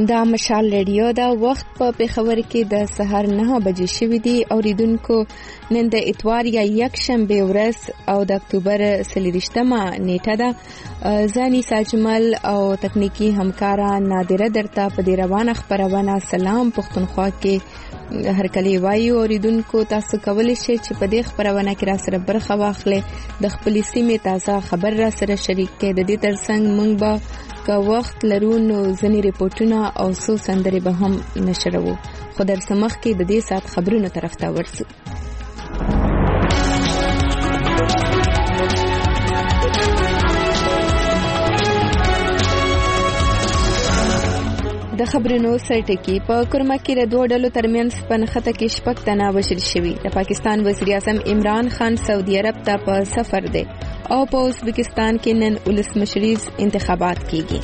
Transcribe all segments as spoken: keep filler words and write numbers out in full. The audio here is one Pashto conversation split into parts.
دا مشال ریډیو دا وخت په پیښور کې د سحر نه بجې شوې دي. اوریدونکو نن د اتوار یا یک شنبه ورځ او د اکتوبر څلورویشتمه نیټه ده. زانی ساجمل او تکنیکی همکارا نادره درته په دې روانه خبرونه سلام پښتونخوا کې هر کلی وایو. اوریدونکو تاسو کولی شئ چې په دې خبرونه کې را سره برخه واخلئ، د خپل سیمې تازه خبر را سره شریک کړئ. د دې ترڅنګ موږ به که وخت لرو نو ځینې ریپورتونه او څو سندرې به هم نشروو. خو در سمخ کې د دې سات خبرونو طرف ته ورسو. د خبرونو سرټکی په کرما کې د دوه ډلو ترمنځ په نښته کې شپږ تنه وژل شوي. د پاکستان وزیر اعظم عمران خان سعودي عرب ته په سفر دی او په ازبکستان کې نن ولسمشریز انتخابات کیږي.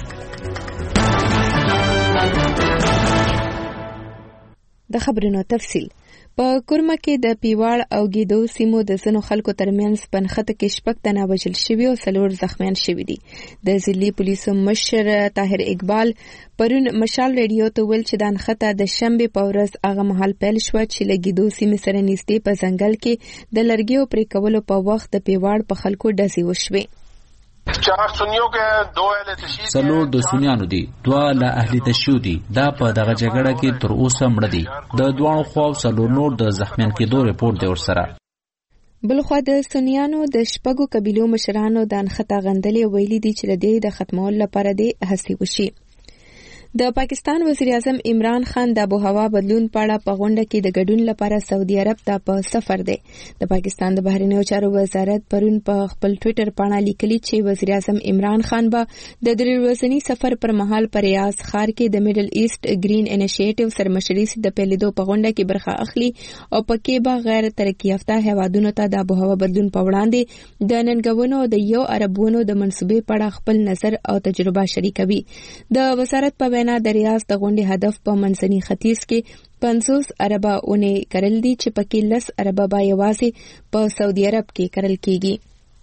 د خبرونو تفصیل په کرما کې د پیواړ او ګیدو سیمو د ځینو خلکو ترمنځ په نښته کې شپږ تنه وژل شوي او څلور زخمیان شوي دي. د ضلعي پولیسو مشر طاهر اقبال پرون مشال ریډیو ته ویل چې د نښته د شنبې په ورځ هغه مهال پیل شوه چې له ګیدو سیمې سره نږدې په ځنګل کې د لرګیو پرې کولو په وخت د پیواړ په خلکو ډزې وشوې. چار سنیو کې دوه اهل تشیع سلور د سنیانو دي، دوه له اهل تشیع دي. دا په دغه جګړه کې تر اوسه مړه دي. د دوه خو سلور نور د زخمیان کېدو ریپورت دی ورسره. بلخوا د سنیانو د شپږو قبیلو مشرانو د نښته غندلې ویلي دي چې د دې د ختمولو لپاره د هڅې وشي. د پاکستان وزیر اعظم عمران خان د آب و هوا بدلون په اړه په غونډه کې د ګډون لپاره سعودي عرب ته په سفر دی. د پاکستان د بهرنیو چارو وزارت پرون په خپل ټوئیټر باندې لیکلي چې وزیر اعظم عمران خان به د درې ورځني سفر پر مهال په ریاض ښار کې د میډل ایست گرین انیشیټیو سرمشري د پیلېدو په غونډه کې برخه اخلي او پکې به غیر ترقی یافته هیوادونو ته د آب و هوا بدلون په وړاندې د ننګونو د یو اربونو د منصوبې په اړه خپل نظر او تجربه شریکوي. د وزارت په د ریاض د غونډې هدف په منځني ختیځ کې پنځوس اربه اونې کرل دي چې پکې لس اربه به یوازې په سعودي عرب کې کرل کیږي.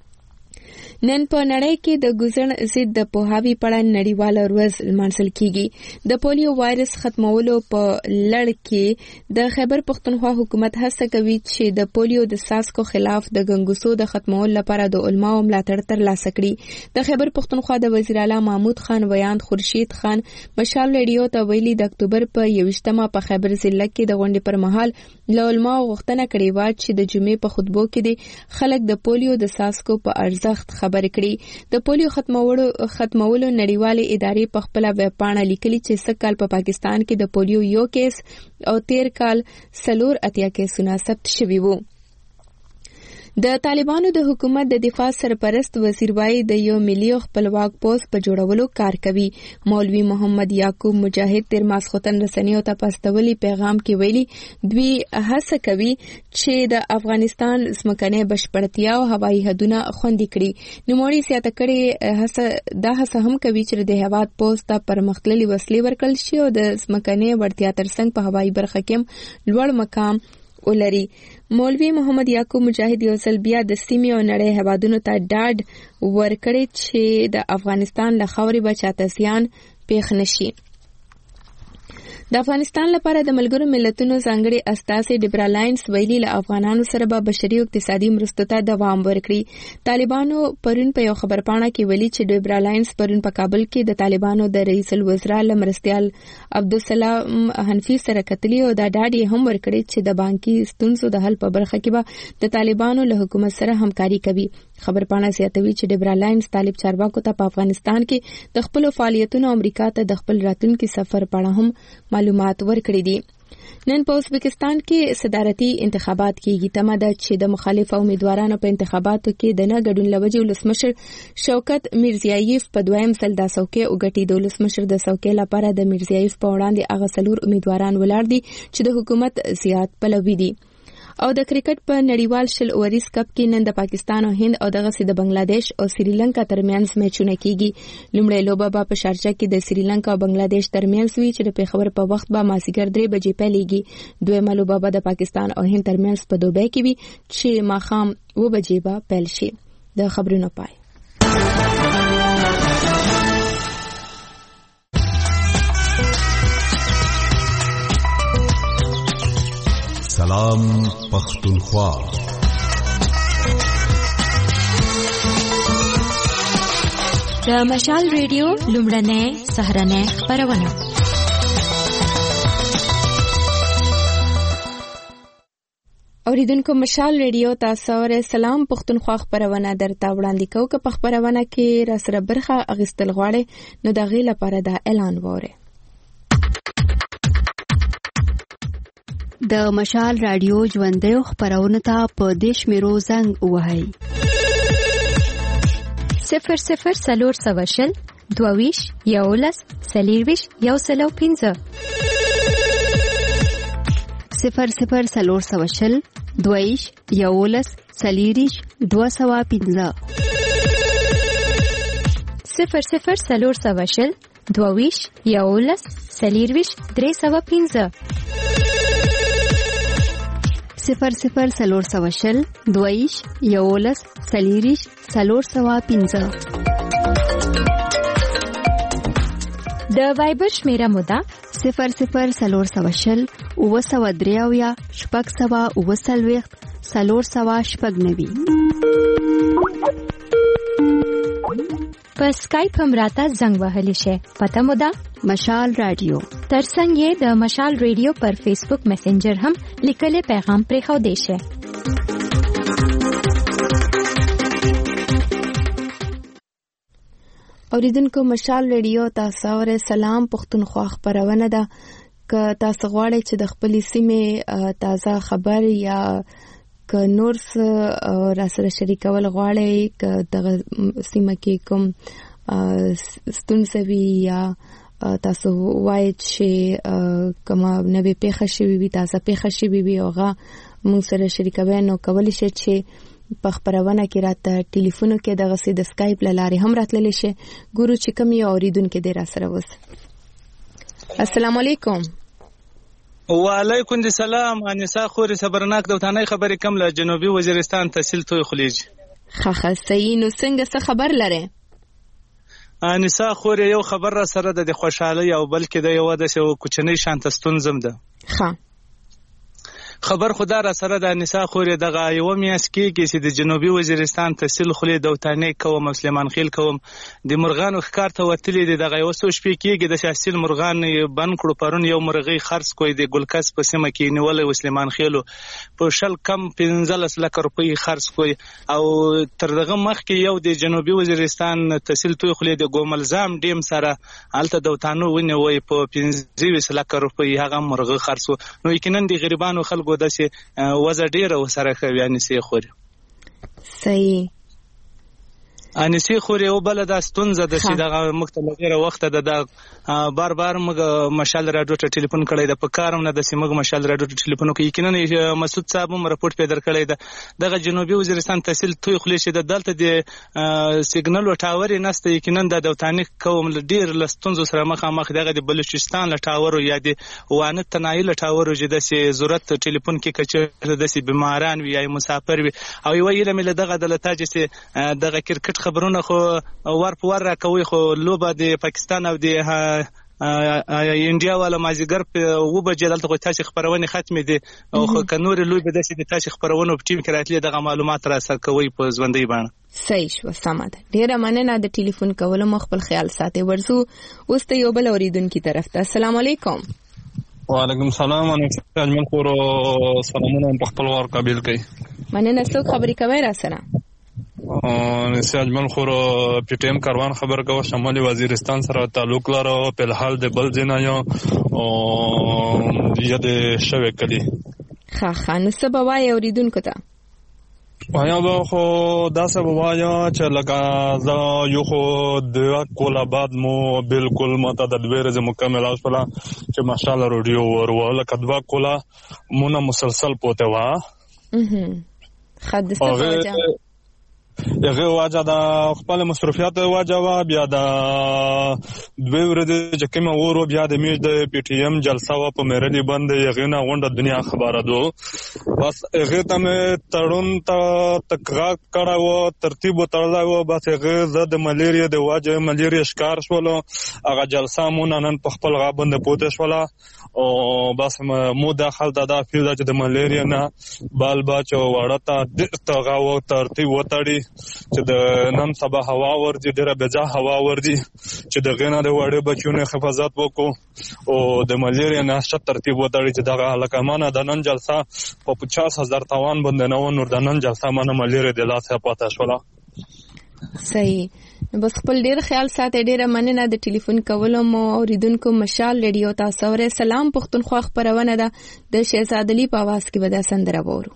نن په نړۍ کې د ګوزن ضد د پوهاوي په اړه نړیواله ورځ لمانځل کیږي. د پولیو وایرس ختمولو په لړ کې د خیبر پښتونخوا حکومت هڅه کوي چې د پولیو د څاڅکو خلاف د ګنګوسو د ختمولو لپاره د علماو ملاتړ ترلاسه کړي. د خیبر پښتونخوا د وزیر اعلی محمود خان ویاند خورشید خان مشال ریډیو ته ویلي د اکتوبر په یوویشتمه په خیبر ضلع کې د غونډې پر مهال له علماو غوښتنه کړې وه چې د جمعې په خطبو کې د خلک د پولیو د څاڅکو په ارزښت خبرې کړي. د پولیو ختمولو ختمولو نړیوالې ادارې په خپل ویب پاڼه لیکلي چې سږ کال په پاکستان کې د پولیو یو کیس او تیر کال څلور اتیا کیسونه ثبت شوي وو. د طالبانو د حکومت د دفاع سرپرست وزیر وایي د یو ملي خپلواک پوسټ په جوړولو کار کوي. مولوي محمد یعقوب مجاهد تر ماسخوتن رسنیو ته پاستولي پیغام کې ویلي دوی هڅه کوي چې د افغانستان ځمکنۍ بشپړتیا او هوایي حدونه خوندي کړي. نوموړي زیاته کړې هڅه دا هڅه هم کوي چې د هیواد پوسټ ته پرمختللي وسلې ورکړل شي او د ځمکنۍ وړتیا ترڅنګ په هوایي برخه کې لوړ مقام ولري. مولوي محمد یعقوب مجاهد یو ځل بیا د سیمې او نړۍ هیوادونو ته ډاډ ورکړی چې د افغانستان له خاورې به چاته زیان پیښ نشي. د افغانستان لپاره د ملګرو ملتونو ځانګړي استازي ډیبرا لاینز ویلي له افغانانو سره به بشري او اقتصادي مرستو ته دوام ورکړي. طالبانو پرون په یو خبرپاڼه کې ویلي چې ډیبرا لاینز پرون په کابل کې د طالبانو د رئیس الوزرا لمرستیال عبدالسلام حنفي سره کتلي او دا ډاډ یې هم ورکړي چې د بانکي ستونزو د حل په برخه کې به د طالبانو له حکومت سره همکاري کوي. خبرپاڼه زیاتوي چې ډیبرا لاینز طالب چارواکو ته په افغانستان کې د خپل فعالیتونو امریکا ته د خپل راتلونکي سفر په اړه هم معلومات ورکړي دي. نن په ازبکستان کې صدارتي انتخابات کیږي. تمه ده چې د مخالف امیدوارانو په انتخاباتو کې د نه ګډون لوجې ولسمشر شوکت میرزیایف په دویم ځل د څوکۍ وګټي. د ولسمشر د څوکۍ لپاره د میرزیایف په وړاندې هغه څلور امیدواران ولاړ دي چې د حکومت زیات پلوي دي. او د کرکټ په نړیوال شل اوریز کپ کې نن د پاکستان او هند او دغه سي د بنگلاديش او سریلانکا ترمنځ میچونه کیږي. لومړی لوبه به په شارجه کې د سریلانکا او بنگلاديش ترمنځ وي چې د پیښور په وخت به مازیګر درې بجې پیلېږي. دویمه لوبه به د پاکستان او هند ترمنځ په دوبۍ کې وي چې ماښام اوه بجې به پیل شي. د خبرونو پای. سلام پختونخوا. د مشال ریډیو لومړنۍ سهارنۍ خپرونه. اوریدونکو مشال ریډیو تاسو سره سلام پختونخوا خبرونه درته وړاندې کوو. که په خبرونه کې را سره برخه اغستل غواړي نو د غي لپاره دا اعلان وره. د مشال رادیو ژوندۍ خبرونه ته په دیش میرو زنګ وهاي صفر صفر سلور سواشل دوویش یولس سلیرویش یو سلو پینزه صفر صفر سلور سواشل دوویش یولس سلیریش دو سوا پینزه صفر صفر سلور سواشل دوویش یولس سلیرویش درې سوا پینزه صفر صفر سلور سواشل دویش یولس سلیریش سلور سوا پینزه. د وایبر شمیره مودا صفر صفر سلور سواشل اوه سوا دریاویا شپږ سوا اوه سلویخت سلور سوا شپږ نوي. په سکایپ هم راته زنګ وهلی شي. پته مو ده مشال رادیو. ترڅنګ یې د مشال ریډیو پر فیسبوک میسنجر هم لیکلي پیغام پرې خو دی شي. اوریدونکو مشال ریډیو تاسو سره سلام پختونخوا خبرونه ده. که تاسو غواړئ چې د خپل سیمې تازه خبر یا که نور څه را سره شریکول غواړئ، که دغه سیمه کې کوم ستونزه وي یا تاسو وایي چې کومه نوې پیښه شوې وي، تازه پیښه شوې وي، هغه موږ سره شریکوئ، نو کولی شئ چې په خبرونه کې راته ټلیفون کې دغه سي د سکایپ له لارې هم راتللی شي. ګورو چې کوم یو اوریدونکي دی را سره اوس. السلام علیکم. وعلیکم السلام. انیسا خوري صبرناک دوتانه خبرې کم له جنوبي وزیرستان تحصیل توي خلیج. خخه صحیح. نو څنګه څه خبر لره؟ انیسا خوري یو خبر را سره د خوشحالي او بلکې د یو د شو کوچنی شانتستون زم ده. ها خبر خدا را سره د انیسا خوري دغه یو میاس کې چې د جنوبي وزیرستان تحصیل خلی دوتانه کوم مسلمان خیل کوم د مرغان ښکار ته وتلی دی. دغه یو څو شپې کېږي د تحصیل مرغان بن کړو. پرون یو مرغۍ خرڅ کوی د ګلکس په سیمه کې نیولې مسلمان خیلو په شل کم پنځلس لک روپۍ خرڅ کوی. او تر دغه مخ کې یو د جنوبي وزیرستان تحصیل توي خلی د ګوملزام ډیم سره الته دوتانه ونیوي په پنځه لک روپۍ هغه مرغه خرڅو. نو یقینا د غریبانو خلکو داسې وزه ډیره وسره کوي. انیسي خوري صحیح. انیسي خوري او بل د ستونزه د چې دغه مختلفه وخت د بار بار موږ مشال راډیو ته ټلیفون کړی د پکارم نه د سیمه مشال راډیو ته ټلیفون کوي. یقینا مسعود صاحب هم راپورټ پیدا کړی د دغه جنوبي وزیرستان تحصیل توي خلی چې د دلته د سیګنل او ټاور نسته. یقینا د دوتانه کوم ډیر لستونزو سره مخامخ دغه د بلوچستان له ټاور یا د وانه تنایل ټاور چې د سي ضرورت ټلیفون کې کچې د سي بیماران وي یا مسافر وي او یو علم له دغه د لتاج سي دغه کرکټ خبرونه خو ور په ور راکوي. خو لوبه د پاکستان او د انډیا والا مازیګر په و بجې دلته تاسو خبرونه ختمې دي او خو کنور لوبه د سې تاسو خبرونه په ټیم کې راتلي دغه معلومات را سره کوي په ژوندۍ باندې. صحیح شو. سمه ده. ډیره مننه د ټلیفون کولو. مخ خپل خیال ساتي. ورسو اوس ته یو بل اوریدونکو طرف ته. السلام علیکم. وعلیکم السلام. انا اجمل خور سلامونه په خپل ور قابل کړي. مننه. څوک خبرې کوي را سره؟ نسی اجمل خور پی ټی ایم کاروان خبر کوي. شمالي وزیرستان سره تعلق لري. په الحال د بل ځنایو او یده شوه کړي. ښه ښه. نو څه به وایي اوریدونکو ته؟ وایا به خو دا څه به وایا چې لکه زه یو خو د کولا بعد مو بالکل ماته د دوه ورځې مکمل اوسپلا چې ماشاءالله رادیو ورو لکه دوا کولا مونږه مسلسل پوته وا. اها حدث وجه هغه واجه د خپل مصرفيات واجه وا بیا د دوه ورځې چې کوم ورو بیا د میج د پی ټی ایم جلسه وا په مېرلی باندې یغینا غونډه دنیا خبره دو بس هغه ته مې تړون ته تکرار کړو ترتیب وتړلو بس هغه زه د ملیریا د واجه ملیریا ښکار شولو هغه جلسه مون نن په خپل غابند پوتې شولا او بس مو داخل دا د فیل د ملیریا نه بال بچو وړته د غاو ترتیب وتړي چې د نن سبا هوا ورځي ډیره بجا هوا ورځي چې د غنه د وړې بچونه حفاظت وکړو او د ملیریا نه شت ترتیب وتړي چې دغه لکمانه د نن جلسه په پچاس هزار توان باندې نو نور د نن جلسه مانه ملیریا د لاسه پاتې شولا. صحیح. بس خپل ډیر خیال ساتي. ډیره مننه د ټلیفون کولو مو اوریدونکو. مشال ریډیو تاسو ور سلام پښتونخوا خبرونه ده د شهزاد علي په आवाज کې ودا سندره وورو.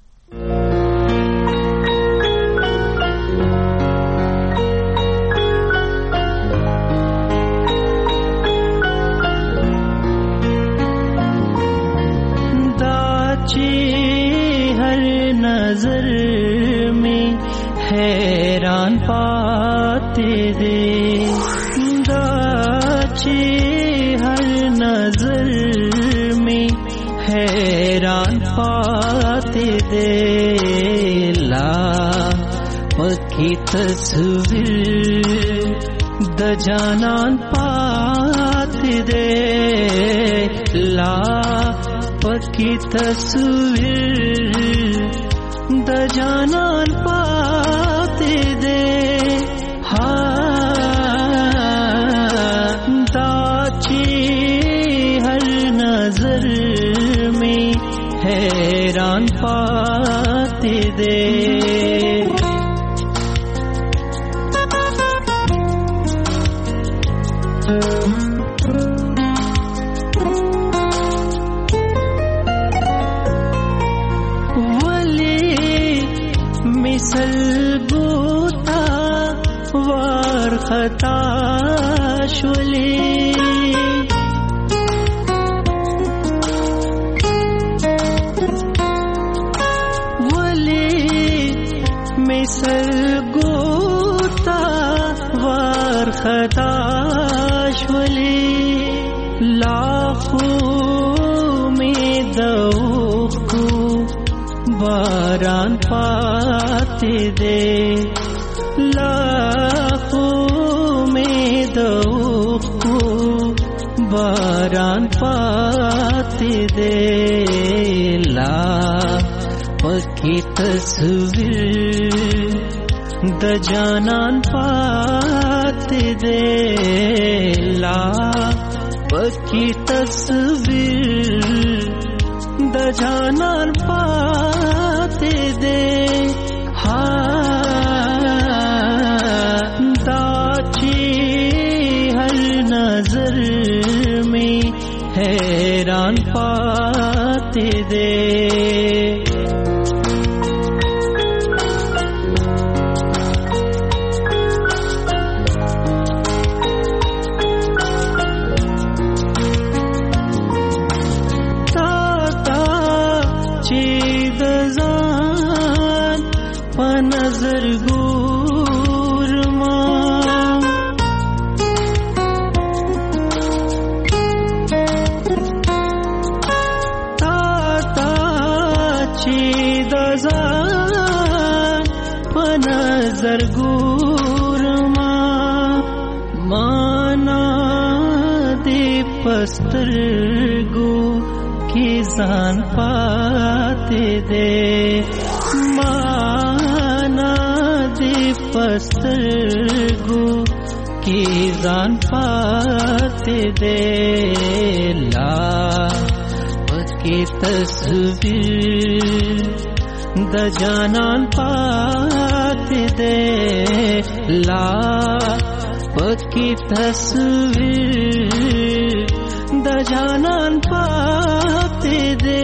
हर नजर में हैरान पाते दे दाचे हर नजर में हैरान पाते दे ला पक्की तस्वीर द जानान पाते दे ला पक्की तस्वीर द जानान पाते दे हाँ दाची हर नजर में हैरान पाते दे सलगोता वार खता शुले वले में सलगोता वार खता शुले लाखों में दौखो बारान पाते दे लाखों में दुख को बारान पाते दे ला पक्की तस्वीर द जानान पाते दे ला पक्की तस्वीर द जानान पाते दे हाँ दाची हर नजर में हैरान पाते दे नजर गुर मां ताता चीद जान नजर गुर मां माना दे पस्तर गो की जान पाते दे माना दे पस्तरगो की जान पाते दे ला पक्की तस्वीर द जानान पाते दे ला पक्की तस्वीर द जानान पाते दे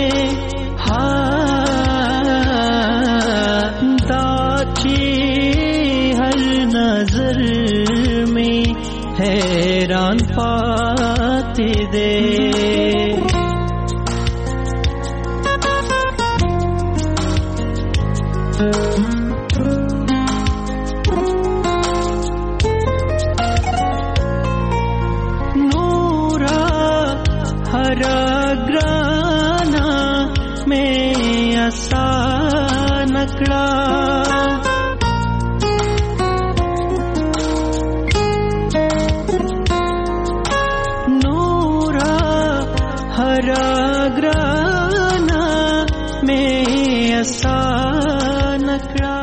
दाची हर नजर में हैरान पाते दे नूरा हरा ग्राना में نکړه نورا هرا ګرانا مې آسان کړه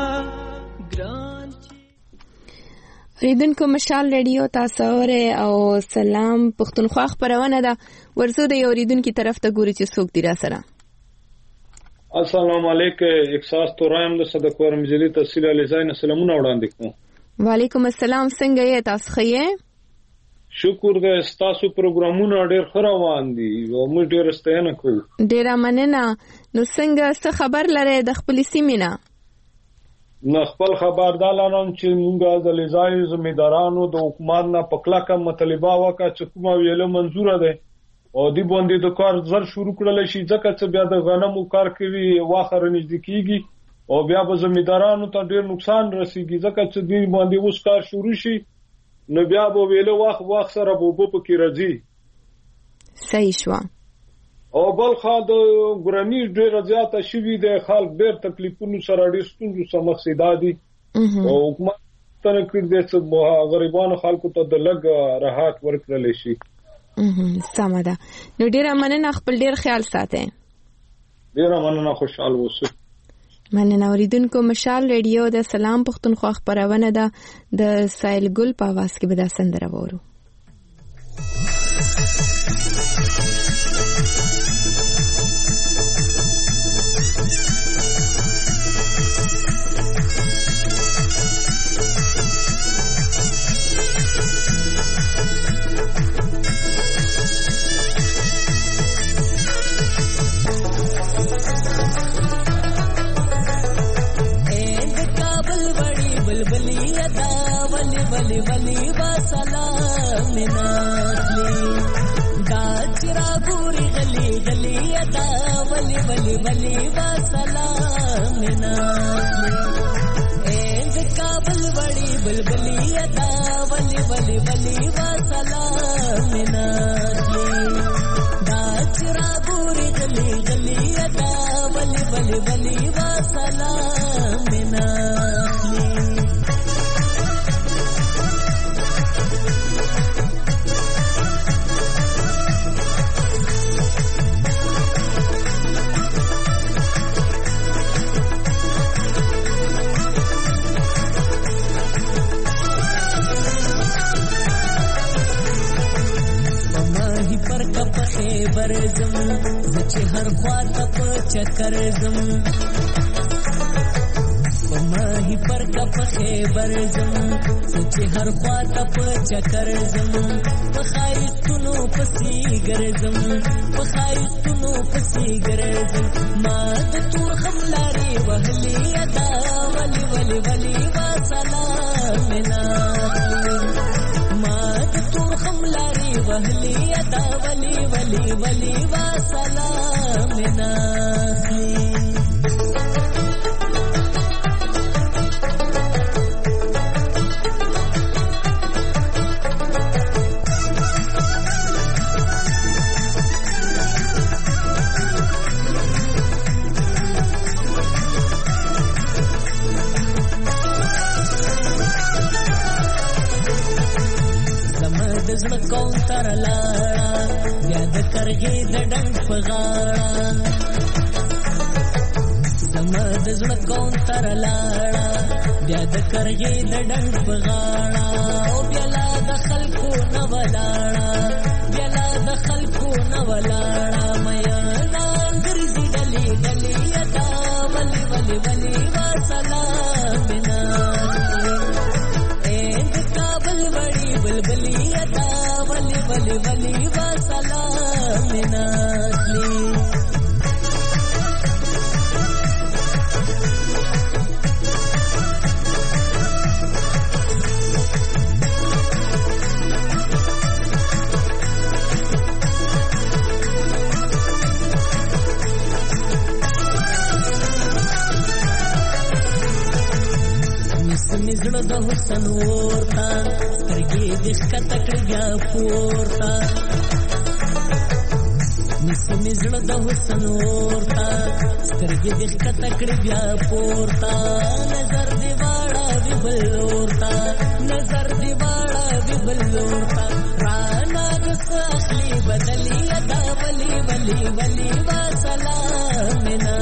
ریدونکو مشال رادیو تاسو اوره او سلام پښتونخوا خبرونه ده ورسو د یو ریدونکو طرف ته ګوري چې څوک دی را سره. السلام علیکم احساس تورایم د صدقور مجلي تحصیل علیزاین سلامونه وړاندې کوم. وعلیکم السلام څنګه یې تاسو ښه؟ شکر دې تاسو پروګرامونه ډېر ښه روان دي او موږ ډېر ستاینه کوو. ډېر مننه. نو څنګه څه خبر لرئ د خپل سیمې نه؟ نو خپل خبردار لرم چې موږ د لیزای زمیدارانو د حکومت نه پکلاکه مطالبه وکړه چې کومه ویله منزوره ده او دی باندې د کار زر شروع کړل شي ځکه چې بیا د غنمو کار کوي واخر نږدې کیږي او بیا به زمیدارانو ته ډیر نقصان رسیږي ځکه چې دی باندې اوس کار شروع شي نو بیا به ویله واخ واخ سره بوبو پکې راځي. صحیح شو. او بل خا د ګرانی ډیر زیاته شوی د خلک ډیر تکلیفونو سره ډیر ستونزو سره مخ دي او حکومت تر کې د غریبانو خلکو ته د لګ راحت ورکړل شي. سمه ده. نو ډیر مننه خپل ډیر خیال ساتئ. ډیر مننه خوشاله اوسئ. مننه. اوریدونکو مشال رادیو د سلام پښتونخوا خبرونه ده د سایل ګل په आवाज کې به دا سندره وورو. वली वली वा सलाम नासली दा चिरा पूरी गली गली अदा वली वली वली वा सलाम नासली एंद काबल बड़ी बुलबुली अदा वली वली वली वा सलाम नासली दा चिरा पूरी गली गली अदा वली वली वली वा सलाम नासली برزم زچ هر خواته په چکر زم پماهی پر کپ خیبر زم زچ هر خواته په چکر زم په خایستونو پسې ګرځم په خایستونو پسې ګرځم ما د تور خملاري وهلي ادا ولي ولي ولي وا سلام منا ما د تور خملاري وهلي ادا ولي ولي ولي وا سلام ناخلي زمد زړه کوم تر لاړه بیا د کرغې د ډنګ په غاړه زمد زړه کوم تر لاړه بیا د کرغې د ډنګ په غاړه او بیا لا د خلکو نه ولاړه بیا لا د خلکو نه ولاړه میا نان ګرځي ډلې ډلې ادا ولي ولي ولي وا سلام بنا اند کابل وړي بلبلي ادا ولي ولي ولي وا سلام ناخلي زړه د حسن ورتا سترګې د ښکته کړ بیا پورتا نیسه مې زړه د حسن ورته سترګې دې ښکته کړې بیا پورته نظر دې واړوي بل لورته نظر دې واړوي بل لورته رانا دس اخلي بدلي ادا ولی ولی ولی وا سلام نا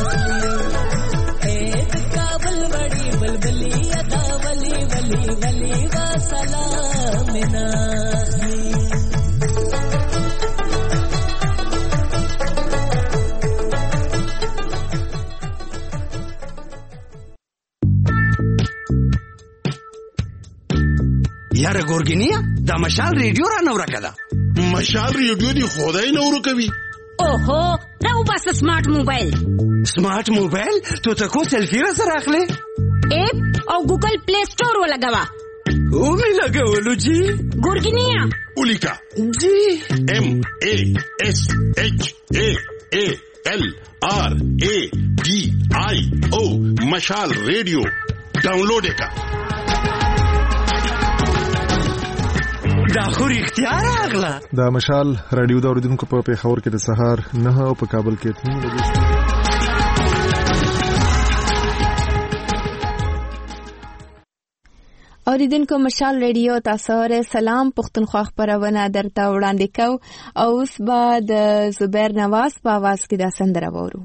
اے کابل وړي بلبلی ادا ولی ولی ولی وا سلام نا یاره ګورګینیا دا مشال ریډیو را نو راکړه مشال ریډیو دی خدای نو ورکوي اوهو راو بس سمارټ موبایل سمارټ موبایل ته تکو سیلفی را سره اخلي اپ او ګوګل پلی سٹور ولګوا او می لګولو جی ګورګینیا ولیکا جی ام ا اس اچ ا ا ال آر ا ډي آی او مشال ریډیو ډاونلوډ کا دا خو اختیار اغلا دا مشال رادیو دا اوریدونکو په پیښور کې د سهار نه او په کابل کې اته بجې اوریدونکو مشال ریډیو تاسو سره سلام پښتونخوا خبرونه درته وړاندې کو او اوس به د زبیر نواز په आवाज کې دا سندره وورو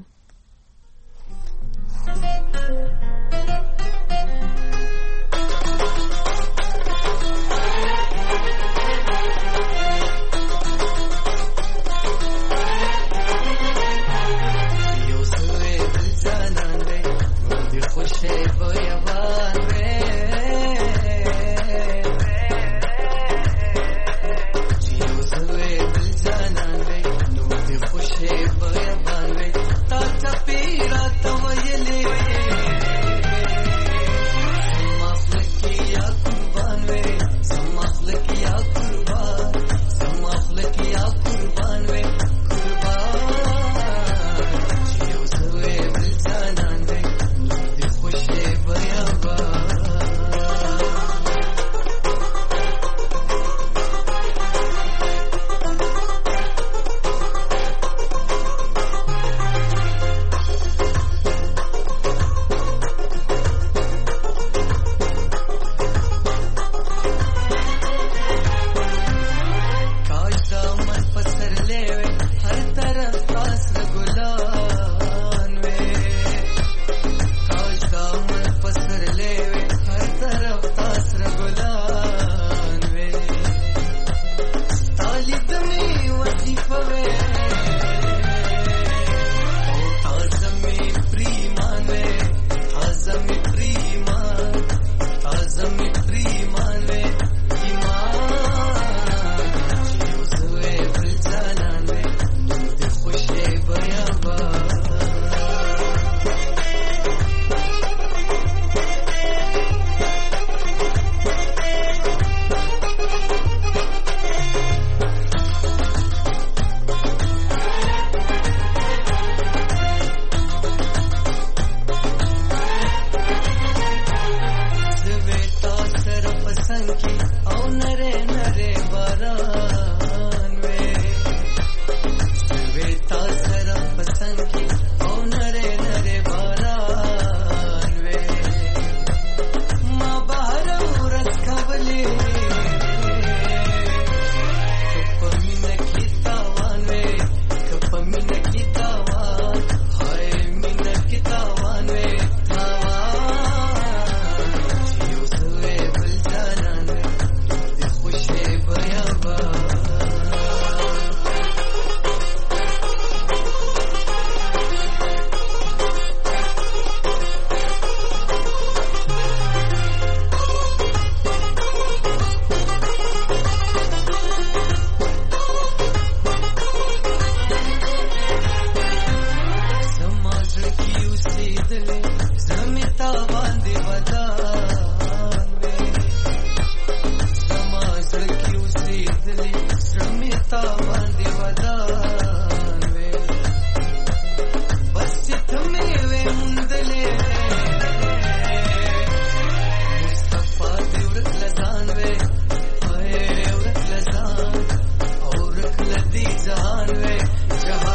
जहान वे जहान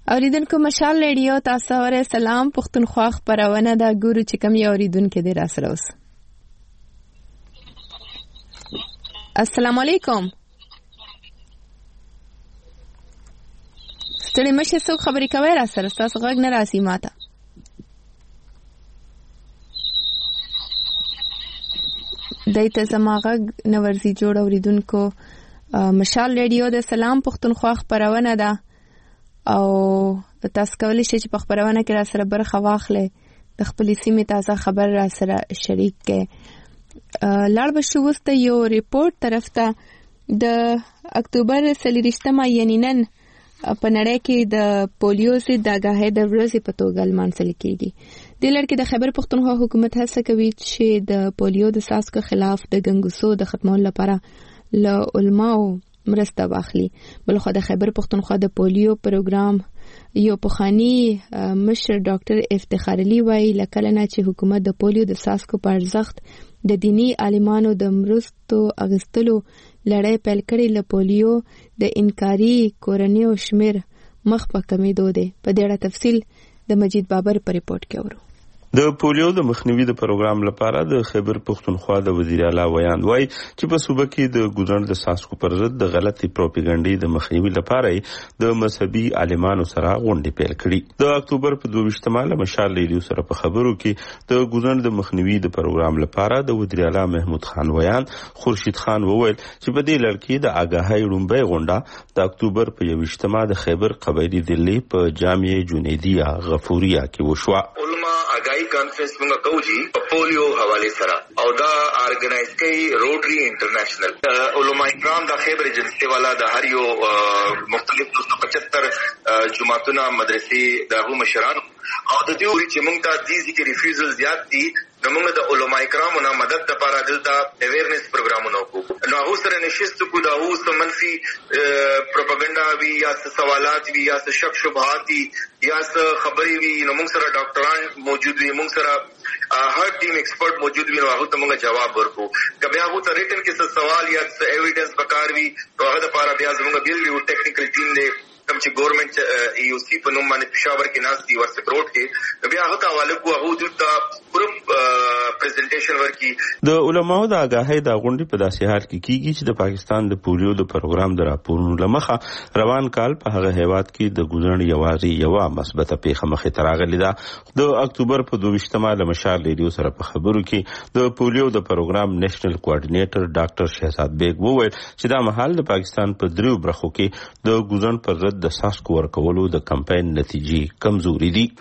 اوریدونکو مشال ریډیو تاسو ورې سلام پښتونخوا خبرونه دا ګورو چې کوم یو اوریدونکو دې را سره اوس. السلام علیکم. ستړي مشه څوک خبرې کوي را سره تاسو غږ نه راځي ماته. دایته زما غږ نه ورځي جوړ اوریدونکو. مشال ریډیو د سلام پښتونخوا خبرونه ده او تاسو کولی شئ چې په خبرونه کې را سره برخه واخلئ د خپلې سیمې تازه خبر را سره شریک کړئ. لاړ به شو اوس ته یو ریپورټ طرف ته. د اکتوبر څلېرویشتمه یعنې نن په نړۍ کې د پولیو ضد آګاهۍ د ورځې په توګه لمانځل کېږي. دې لړ کې د خیبر پښتونخوا حکومت هڅه کوي چې د پولیو د څاڅکو خلاف د ګنګوسو د ختمولو لپاره له علماو مرسته واخلي. بلخو د خیبر پښتونخوا د پولیو پروګرام یو پخوانی مشر ډاکټر افتخار علي وایي لکه نه چې حکومت د پولیو د څاڅکو په ارزښت د دینی عالمانو د مرستو اغستلو لړۍ پیل کړې، له پولیو د انکاري کورنیو شمیر مخ په کمیدو دی. په دې اړه تفصیل د مجید بابر په ریپورت کې اورو. د پولیو د مخنیوي د پروګرام لپاره د خیبر پښتونخوا د وزیر اعلی ویاند وایي چې په صوبه کې د ګوزن د څاڅکو پر ضد د غلطي پروپاګاندا د مخنیوي لپاره د مذهبي عالمانو سره غونډې پیل کړې. د اکتوبر په دوه ویشتمه له مشال ریډیو سره په خبرو کې د ګوزن د مخنیوي د پروګرام لپاره د وزیر اعلی محمود خان ویاند خورشید خان وویل چې په دې لړ کې د آګاهۍ لومړی غونډه د اکتوبر په یو ویشتمه د خیبر قبایلی دلی په جامعه جنیدیه غفوریه کې وشوه. آگاہی کانفرنس موږ کوو چې پولیو حواله سره او دا ارګنایز کوي روټري انټرنیشنل علماء کرام د خیبر ایجنسی والا د هر یو مختلف دو سو پچهتر جماعتونه مدرسې د هغو مشرانو او د دې وری چې موږ ته دې کې ریفیوزل زیات دي نو موږ د علماء کرامو نه مدد لپاره دلته اویرنس پروګرامونه وکړو. نو هغه سره نشست کو دا اوس منفي پروپاګاندا وی یا سوالات وی یا شک شبهات یا خبري وی نو موږ سره ډاکټران موجود وي، موږ سره هر ټیم ایکسپرټ موجود وي، نو هغه ته موږ جواب ورکو. کبه هغه ته ریټن کې څه سوال یا څه ایویډنس پکار وي نو هغه لپاره بیا زموږ بیل یو ټیکنیکل ټیم دی کوم چې ګورنمنت یو سی په نوم باندې پېښور کې ناس دی ورڅ روډ کې بیا هغه ته حواله کو هغه دلته پوره پریزنټیشن ورکي. د علماو د آګاهۍ د غونډې په داسې حال کې کیږي چې د پاکستان د پولیو د پروګرام د راپورونو لمخه روان کال په هغه هیواد کې د ګوزن یوازې یو مثبته پیښه مخې ته راغلې ده. د اکتوبر په دوه ویشتمه له مشال ریډیو سره په خبرو کې د پولیو د پروګرام نېشنل کوارډینیټر ډاکټر شهزاد بیگ وویل چې دا مهال د پاکستان په دریو برخو کې د ګوزن پر ضد د څاڅکو ورکولو د کمپاین نتیجې کمزوري دي.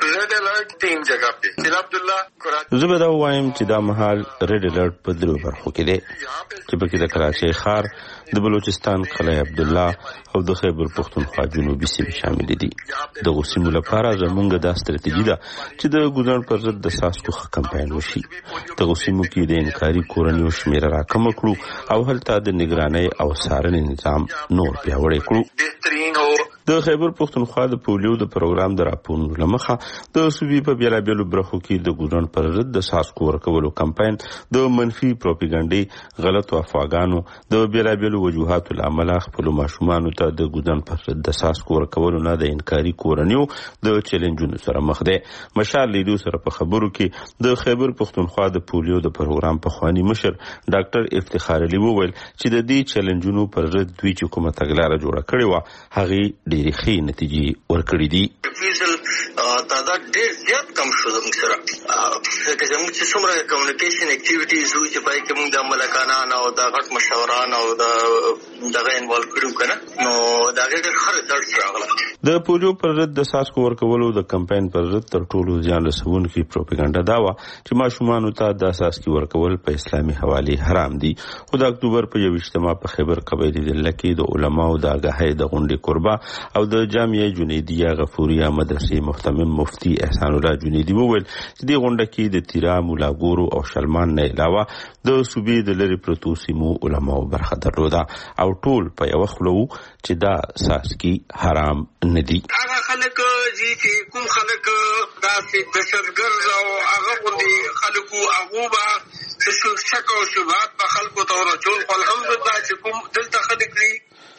زه به دا وایم چې دا مهال ریډ الرټ په دریو برخو کې دی چې پکې د کراچۍ ښار، د بلوچستان قلعه عبدالله او د خیبر پښتونخوا جنوبي سیمې شامل دي. دغه سیمو لپاره زموږ دا ستراتیژي ده چې د ګوزن پر ضد د څاڅکو کمپاین وشي. دغه سیمو کې د انکاري کورنیو شمیر راکم کړو او هلته د نگرانۍ او څارنې نظام نور پیاوړی کړو. د خیبر پښتونخوا د پولیو د پروګرام د راپورونو لمخه د صوبې په بیلابیلو برخو کې د ګوزن پر ضد د څاڅکو ورکولو کمپاین د منفي پروپاګاندا غلط افواګانو د بیلابیلو وجوهاتو لامل خپل ماشومان ته د ګوزن پر ضد د څاڅکو ورکولو نه د انکاري کورنیو د چیلنجونو سره مخ دی. مشال ریډیو سره په خبرو کې د خیبر پښتونخوا د پولیو د پروګرام پخوانی مشر ډاکټر افتخار علي وویل چې د دې چیلنجونو پر ضد دوی چې کومه تګلارې جوړه کړې و هغه ډېرې ښې نتیجې ورکړې دي. تعداد ډېر زیات کم شو زموږ سره ځکه زموږ چې څومره کمیونیکیشن اکټیویټیز وو چې پای کې موږ د ملکانان او د غټ مشاوران او د دغه انوالو کړو کنه نو دا ډېر ښه رزلټ راغله. د پولیو پر ضد د څاڅکو ورکولو د کمپاین پر ضد تر ټولو زیان رسونکي پروپاګاندا دا و چې ماشومانو ته د څاڅکي ورکول په اسلامي حواله حرام دي. خو د اکتوبر په یو ویشتمه په خیبر قبایلی دله کې د علماو د آګاهۍ د غونډې قربا او د جامعه جنیدیه غفوریه مدرسې محتمم مفتی احسان الله جنیدی وویل چې د غونډه کې د تیرا مولاګورو او شلمان نه علاوه د صوبې د لری پروتو سیمو علماو برخه درلوده او ټول په یو خلو چې دا څاڅکي حرام نه دي. هغه خلک چې کوم خلک دا چې دهشتګرد او هغه غوندي خلکو هغه به څه شک او شبهات په خلکو ته ورچول. الحمدلله چې کوم دلته خلک دي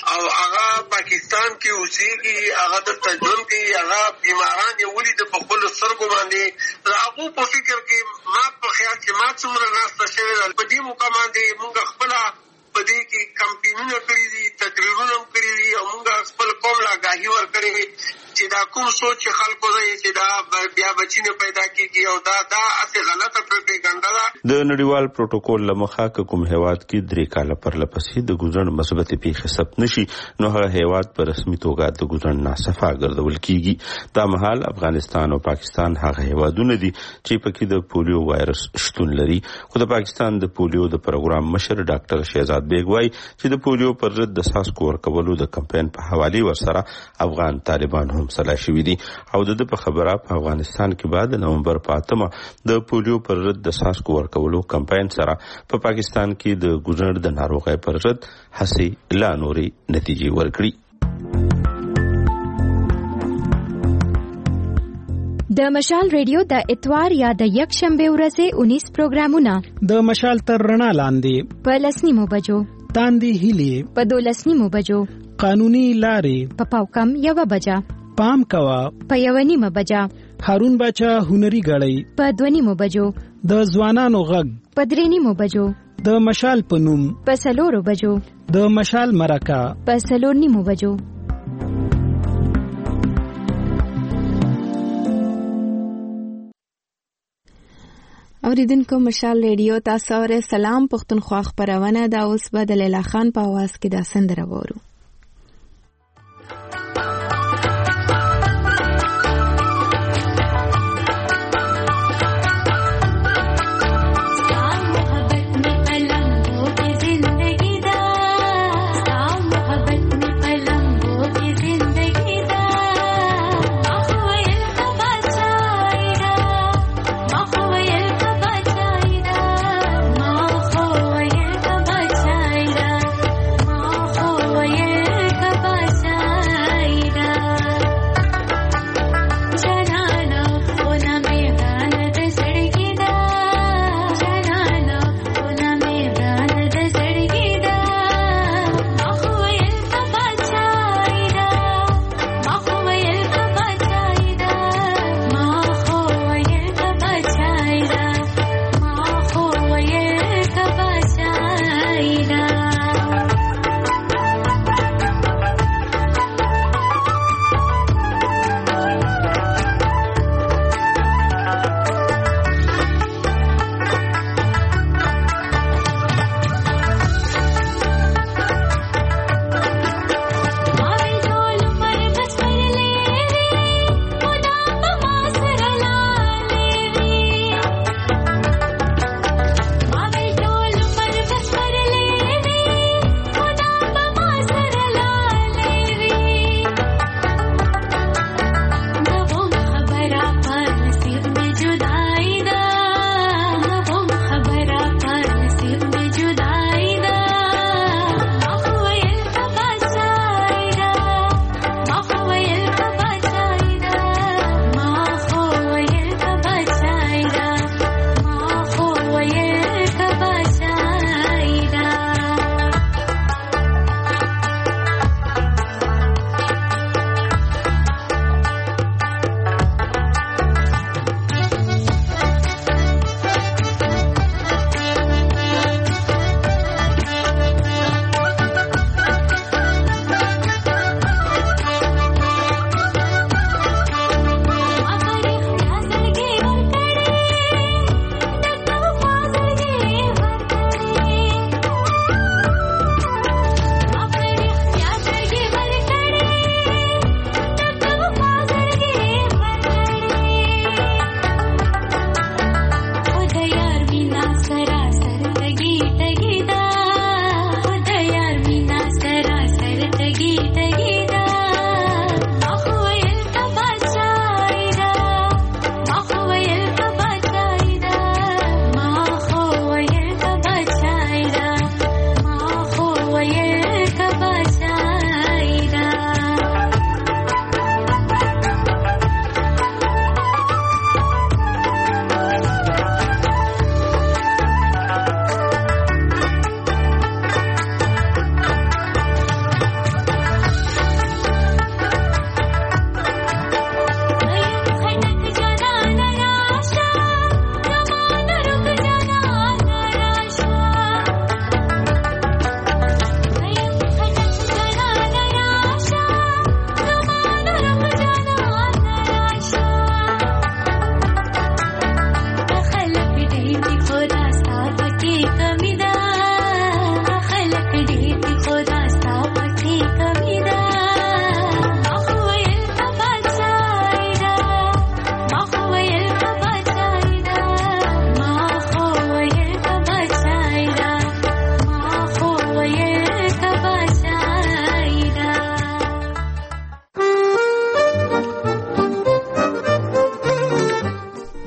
او هغه پاکستان کې اوسېږي، هغه د تجربه کې هغه بیماران یې ولید په خپل سترګو باندې. هغه په فکر کې ما په خیال کې ما څومره ناسته شوې ده په دې موقع باندې موږ خپل په دې کې کمپینونه کړی دي، تقریرونه هم کړی دي او موږ خپل قوم لا آگاهي ورکړې چې دا کوم سوچ خلکو دی چې دا بیا بچی نه پیدا کیږي او دا دا اصل غلطه پروپاګاندا ده. د نړیوال پروتوکول لمخه کوم هیواد کې درې کاله پر لپسې د ګوزن مثبت پیښه ثبت نشي نو هغه هیواد په رسمي توګه د ګوزن ناصفه ګرځول کیږي. دا مهال افغانستان او پاکستان هغه هیوادونه دي چې پکې د پولیو وایرس شتون لري. خو د پاکستان د پولیو د پروګرام مشر ډاکټر شهزاد بیگ وايي چې د پولیو پر ضد د څاڅکو ورکولو د کمپاین په حواله ورسره افغان طالبان هم سلا شوي دي او د په خبره په افغانستان کې بعد نومبر په اتمه د پولیو پر ضد د څاڅکو ورکولو کمپاین سره په پاکستان کې د ګوزن د ناروغۍ پر ضد هڅې لا نورې نتیجې ورکړي. د مشال ریډیو د اتوار یا د یک شنبه ورځې اونیس پروګرامونه د مشال تر رڼا لاندې په لسنیمو بجو، تاندې هیلې په دولسنیمو بجو، قانوني لارې په پاوکم یوه بجه، پام کوا په یوه نیمه بجه، هارون باچا هنري غړی په دوه نیمو بجو، د ځوانانو غږ په درې نیمو بجو، د مشال په نوم په څلورو بجو، د مشال مرکه په څلور نیمو بجو. اوریدونکو مشال ریډیو تاسو اورئ. سلام پښتونخوا خبرونه دا اوس به د لیلا خان په आवाज کې دا سندره وورو. Oh, yeah.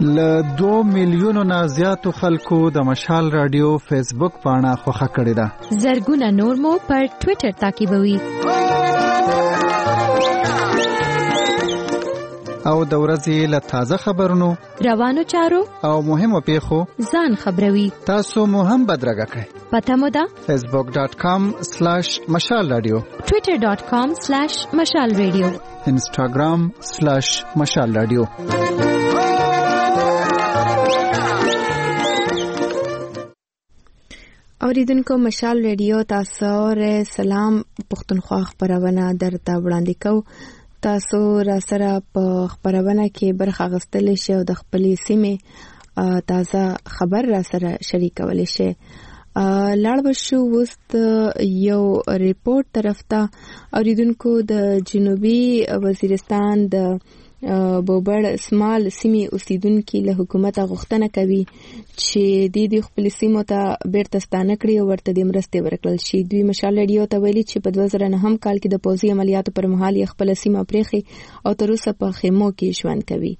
له دوه میلیونو نه زیاتو خلکو د مشال رادیو فیسبوک پاڼه خوښه کړې ده. زرګونه نور مو پر ټوئیټر تعقیبوي. او د ورځې له تازه خبرونو، روانو چارو او مهمو پیښو ځان خبروي. تاسو مو هم بدرګه کړئ. پته مو ده فیسبوک ډاٹ کام سلیش مشال رادیو، ټوئیټر ډاٹ کام سلیش مشال رادیو، انسټاګرام سلیش مشال رادیو. اوریدونکو مشال رادیو تاسو ر سلام پښتونخوا خبرونه درته وړاندې کوو. تاسو را سره په خبرونه کې برخه اخیستل شئ او د خپلې سیمې تازه خبر را سره شریکولی شئ. لاړ به شو وست یو ریپورت طرف ته. اوریدونکو د جنوبي وزیرستان د بوبړ سمال سیمې اوسیدونکو له حکومت غوښتنه کوي چې د دې خپل سیمو ته بیرته ستانه کړي او ورته د مرستې ورکړل شي. دوی مشال رادیو ته ویلي چې په دوه زره نهم کال کې د پوځي عملیاتو پر مهال یې خپل سیمه پرېښې او تر اوسه په خیمو کې ژوند کوي.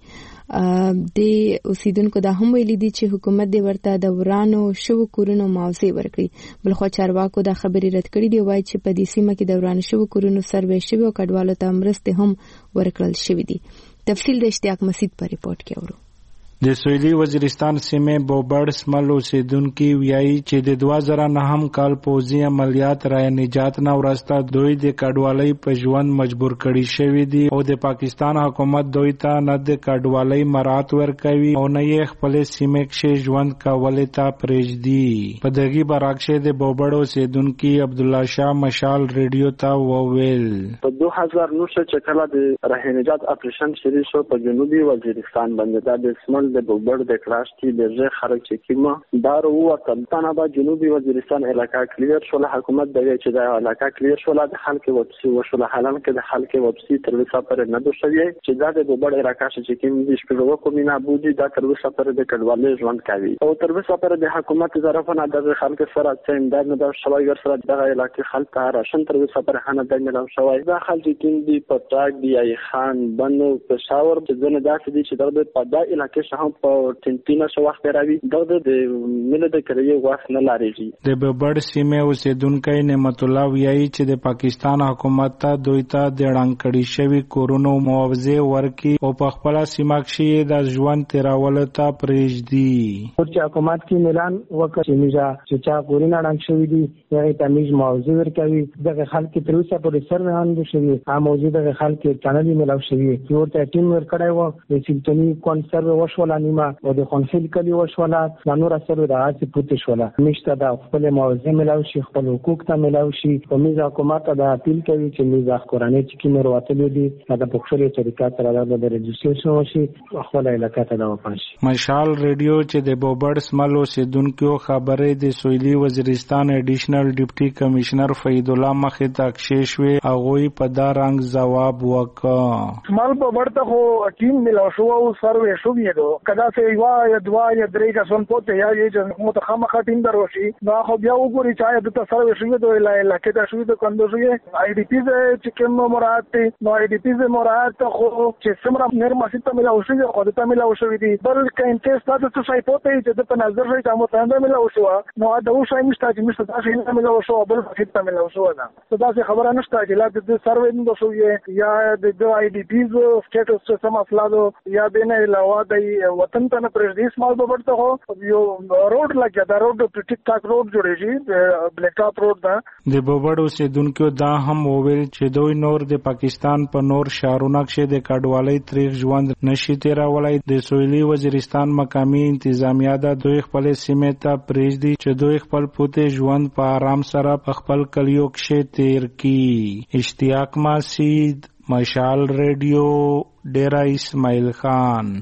د اوسیدونکو دا هم ویلي دي چې حکومت د ورته د ورانو شو کورونو معاوضه ورکړي. بلخو چارواکو دا خبرې رد کړې دي، وایي چې په دې سیمه کې د ورانو شو کورونو سروې شوی او کډوالو ته مرستې هم ورکړل شوې دي. تفصیل د اشتیاق مسید په ریپورت کې اورو. د سویلي وزیرستان سیمې بوبړ سمل اوسیدونکو ویایي چې د دوه زره نهم کال پوځي عملیات را نجات نه ورسته دوی د کډوالۍ په ژوند مجبور کړي شوی دي او د پاکستان حکومت دوی ته نه د کډوالۍ مراعات ورکوي او نه یې خپل سیمې کې ژوند کولو ته پرېږدي. په دغه برعکس د بوبړ اوسیدونکو عبد الله شاه مشال رادیو ته وویل په دوه هزار نو چې کله د راه نجات اپریشن شروع شو په جنوبي وزیرستان باندې د اسمال د بوبړ د کلاش کې د ځای خلک چې کیمه دار او کمپانا با جنوبي وزیرستان علاقہ کلیر شو. حکومت دغه چې د علاقہ کلیر شو د خلک واپسی وشو. حالان کې د خلک واپسی تر اوسه پر نه دوه شوی چې د بوبړ علاقہ چې کیمه د شپږو کومینه بودی د تر اوسه پر د کډوالۍ ژوند کوي او تر اوسه پر د حکومت طرفه د خلک سره څنګه د نه د شوی ور سره د علاقې خلک راشن تر اوسه پر هنه د ملو شوی د خلک کې دی پټاک دی ای خان بنو پېښور چې زنه داسې دي چې د په د علاقې هم په تنتینه شو وخت راوي دغه د مله د کړي وخت نه لاريږي. د ببړ سیمه اوسیدونکو نعمت الله ویایي چې د پاکستان حکومت ته دوی ته د ړنګ شوی کورونو معاوضه ورکړي او په خپل سیمه کې د ژوند تیرول ته پرېږدي. چې حکومت کې اعلان وکړي چې میجا چې چا کورونه ړنګ شوی دي هغه ته میج معاوضه ورکوي. دغه خلک تر اوسه په سر باندې شوی هم موجوده خلک چانلې ملاو شوی ورته ټیم ورکړای و د سلطنی کونسرو وشول نیمه او د خونسل کلی وشول د نور اثر د عاصي پوت شول نشته د خپل موازنه ملاو شي خپل حقوق ته ملاو شي او میزه حکومت د اپیل کوي چې میزه قرآنی چې کی مرواتل دي د پښتوري طریقه سره د رجسټریشن وشي خپل علاقه ته د وپاش. مشال رادیو چې د بوبړ سمل اوسیدونکو خبرې د سویلي وزیرستان اډیشنل ډیپټي کمشنر فید الله مخې ته کښېشوي هغه په دا رنګ ځواب وکړ. سمل په ورته خو ټیم ملاو شو او سروې شو ویډو کدا سه یو یا دوا یا درې کا سن پوت یا یې متخمخه ټیم دروشي نو خو بیا وګوري چې د سروې شو ویډو لا لکه دا شو د کندو شو آی ډی پی چې کوم مراد نو آی ډی پی مراد خو چې سمره نر مسیته ملاو شو خو د ملاو شو دي بل کین ټیسټ تاسو څه شي پوت چې د نظر شي کوم څنګه ملاو شو نو دا و شي مشته چې مشته تاسو نه ملاو شو بل مسیته ملاو شو دا تاسو خبره نشته چې لا د سروې نو شو یا د آی ډی پی سټیټس څه مسله یا دینه علاوه د وطن ته پرېږدي سمال به ورته هو یو روډ لګیا دا روډ په ټیک ټاک روډ جوړیږي بلیک ټاپ روډ دا د بوبړ اوسیدونکو دا هم وویل چې دوی نور د پاکستان په نور شهرونو کې د کډوالۍ تاریخ ژوند نشي تیرولای. د سویلي وزیرستان مقامی انتظامیه دا دوی خپل سیمه ته پرېږدي چې دوی خپل پوتې ژوند په آرام سره په خپل کلیو کې تیر کړي. اشتیاق مسید مشال رادیو ډیرا اسماعیل خان.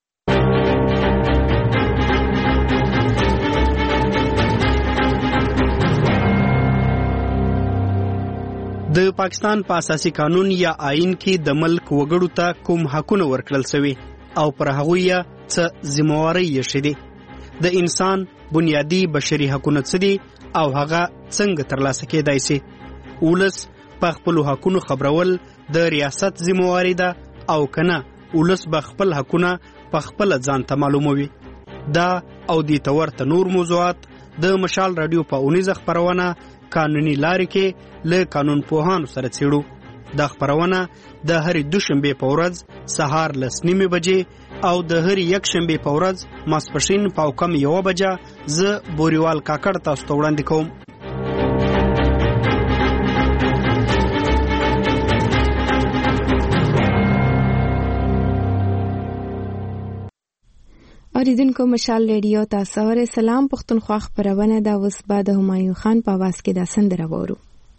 د پاکستان په اساسي قانون یا آئین کې د ملک وګړو ته کوم حقونه ورکړل شوی او پر هغه یې څه ذمہواری یې شې د انسان بنیادی بشري حقونه څه دي او هغه څنګه ترلاسه کېدای شي. ولس په خپل حقونو خبرول د ریاست ذمہواری ده او کنه ولس به خپل حقونه په خپل ځان ته معلوموي. دا او دې تورته نور موضوعات د مشال رادیو په اونیزه خبرونه قانوني لارې کې له قانون پوهانو سره څېړو. دا خبرونه د هرې دوشنبې په ورځ سهار لس نیمې بجې او د هرې یکشنبې په ورځ ماسپښین په کم یوه بجه زه بوریوال کاکړ تاسو ته وړاندې کوم. اوریدونکو مشال ریډیو تاسو سره سلام پښتونخوا خبرونه دا اوس بعد همایون خان په आवाज کې دا سندره وورو.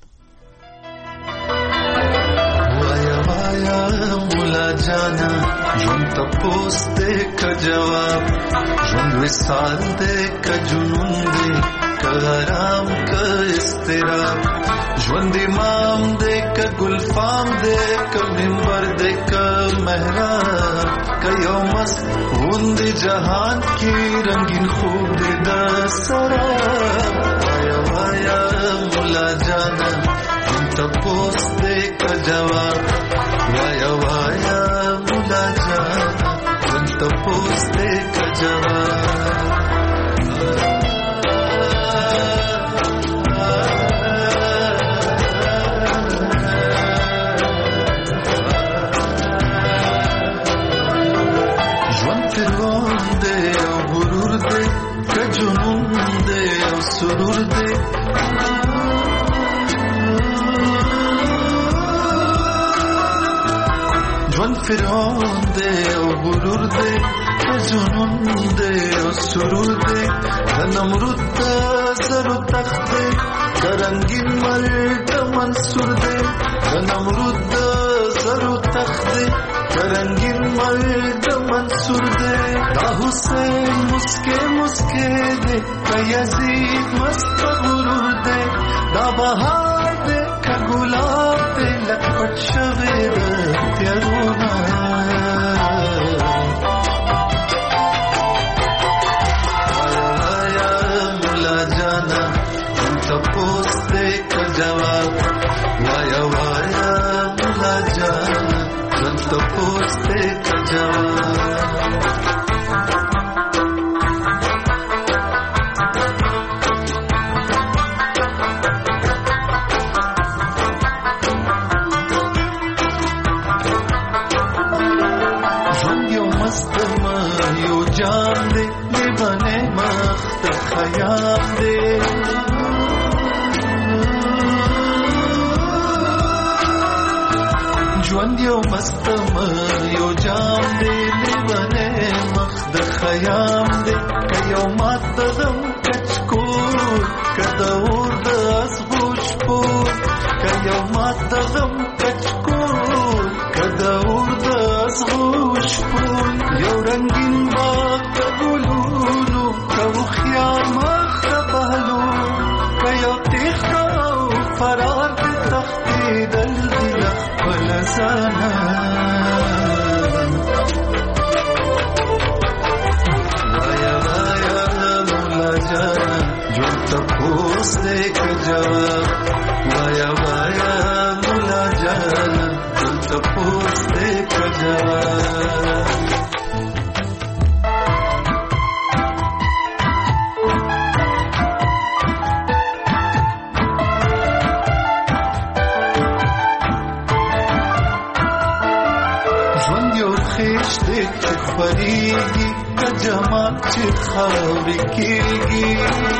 وایا وایا مولا جانا ژوند ته پوسټه ک جواب ژوند وسال دې ک جنون دې ک آرام ک استراحت ژوند امام دې ک ګلفام دې ک منبر دې ک محراب ک یوم وند جهان کی رنگین خوب دې د سرا وایا وایا مولا جانا ژوند ته پوسټه ک جواب وایا وایا مولا جانا ژوند ته پوسټه ک جواب سرور دے جوان فرعون دے او غرور دے جنون دے او سرور دے نمرود دا زرو تخت دے کرنگین مرد منصور دے نمرود دا زرو تخت دے کرنگین مرد منصور دے دا حسین مسکے مسکے دے یزید مست غرور دے دا بہار دے کا گلاب دے لکپٹ شوید تیرونا وایا مولا جانا جنتا پوست دے کا جواب وایا وایا مولا جانا جنتا پوست دے کا جواب ژوند یو مستم یو جام دی لیوانه مخ د خیام دی که یو مات دغم کچکور که د اور د ازغوش پور که یو مات دغم کچکور که د اور د ازغوش پور یو رنگین باغ د ګلونو که هوښیار مخ د بهلول که یو تیښته او فرار د تښتېدل دي له خپله ځانه وایا وایا مولا جانا ژوند تپوس دی که جواب وایا وایا مولا جانا ژوند تپوس دی که جواب خبرېږي که جماعت چې خاورې کېږي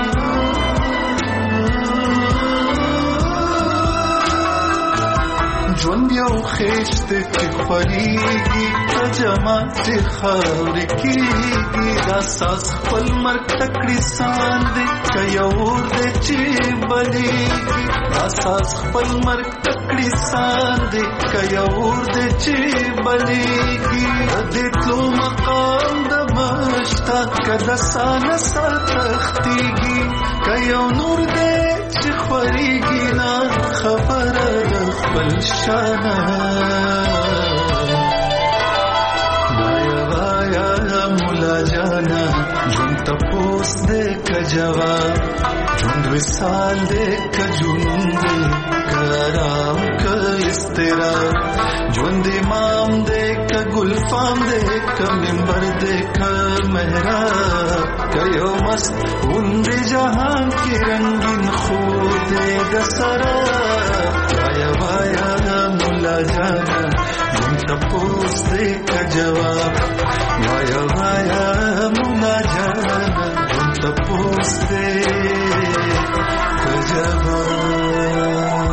ژوند یو خېش دی چې خورېږي که جماعت چې خاورې کېږي دا ساز خپل مرګ ته کړي سان دی که یو اور دی چې بلېږي دا ساز خپل مرګ ته کړي سان دی که یو اور دی چې بلېږي د دې تلو مقام د مشته که د سانه سر تښتېږي که یو نور دی چې خورېږي نه خبره د خپل شانه وایا وایا مولا مولا جانا ژوند تپوس دې که جواب ژوند وصال دې که جنون دې که آرام که اضطراب ژوند امام دې که ګلفام دې که منبر دې که محراب که یو مست غوندې جهان کې رنگین خور دې د سراب وایا وایا مولا جانا ژوند تپوس دې که جواب وایا وایا مولا جانا ژوند تپوس دې که جواب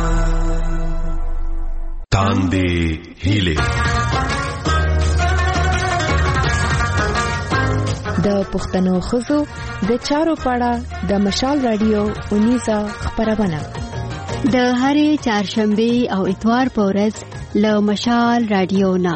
تاندې هیلې د پښتنو ښځو د چارو پاړه د مشال رادیو اونیزه خبرونه د هرې چهارشنبه او اتوار په ورځ له مشال رادیو نه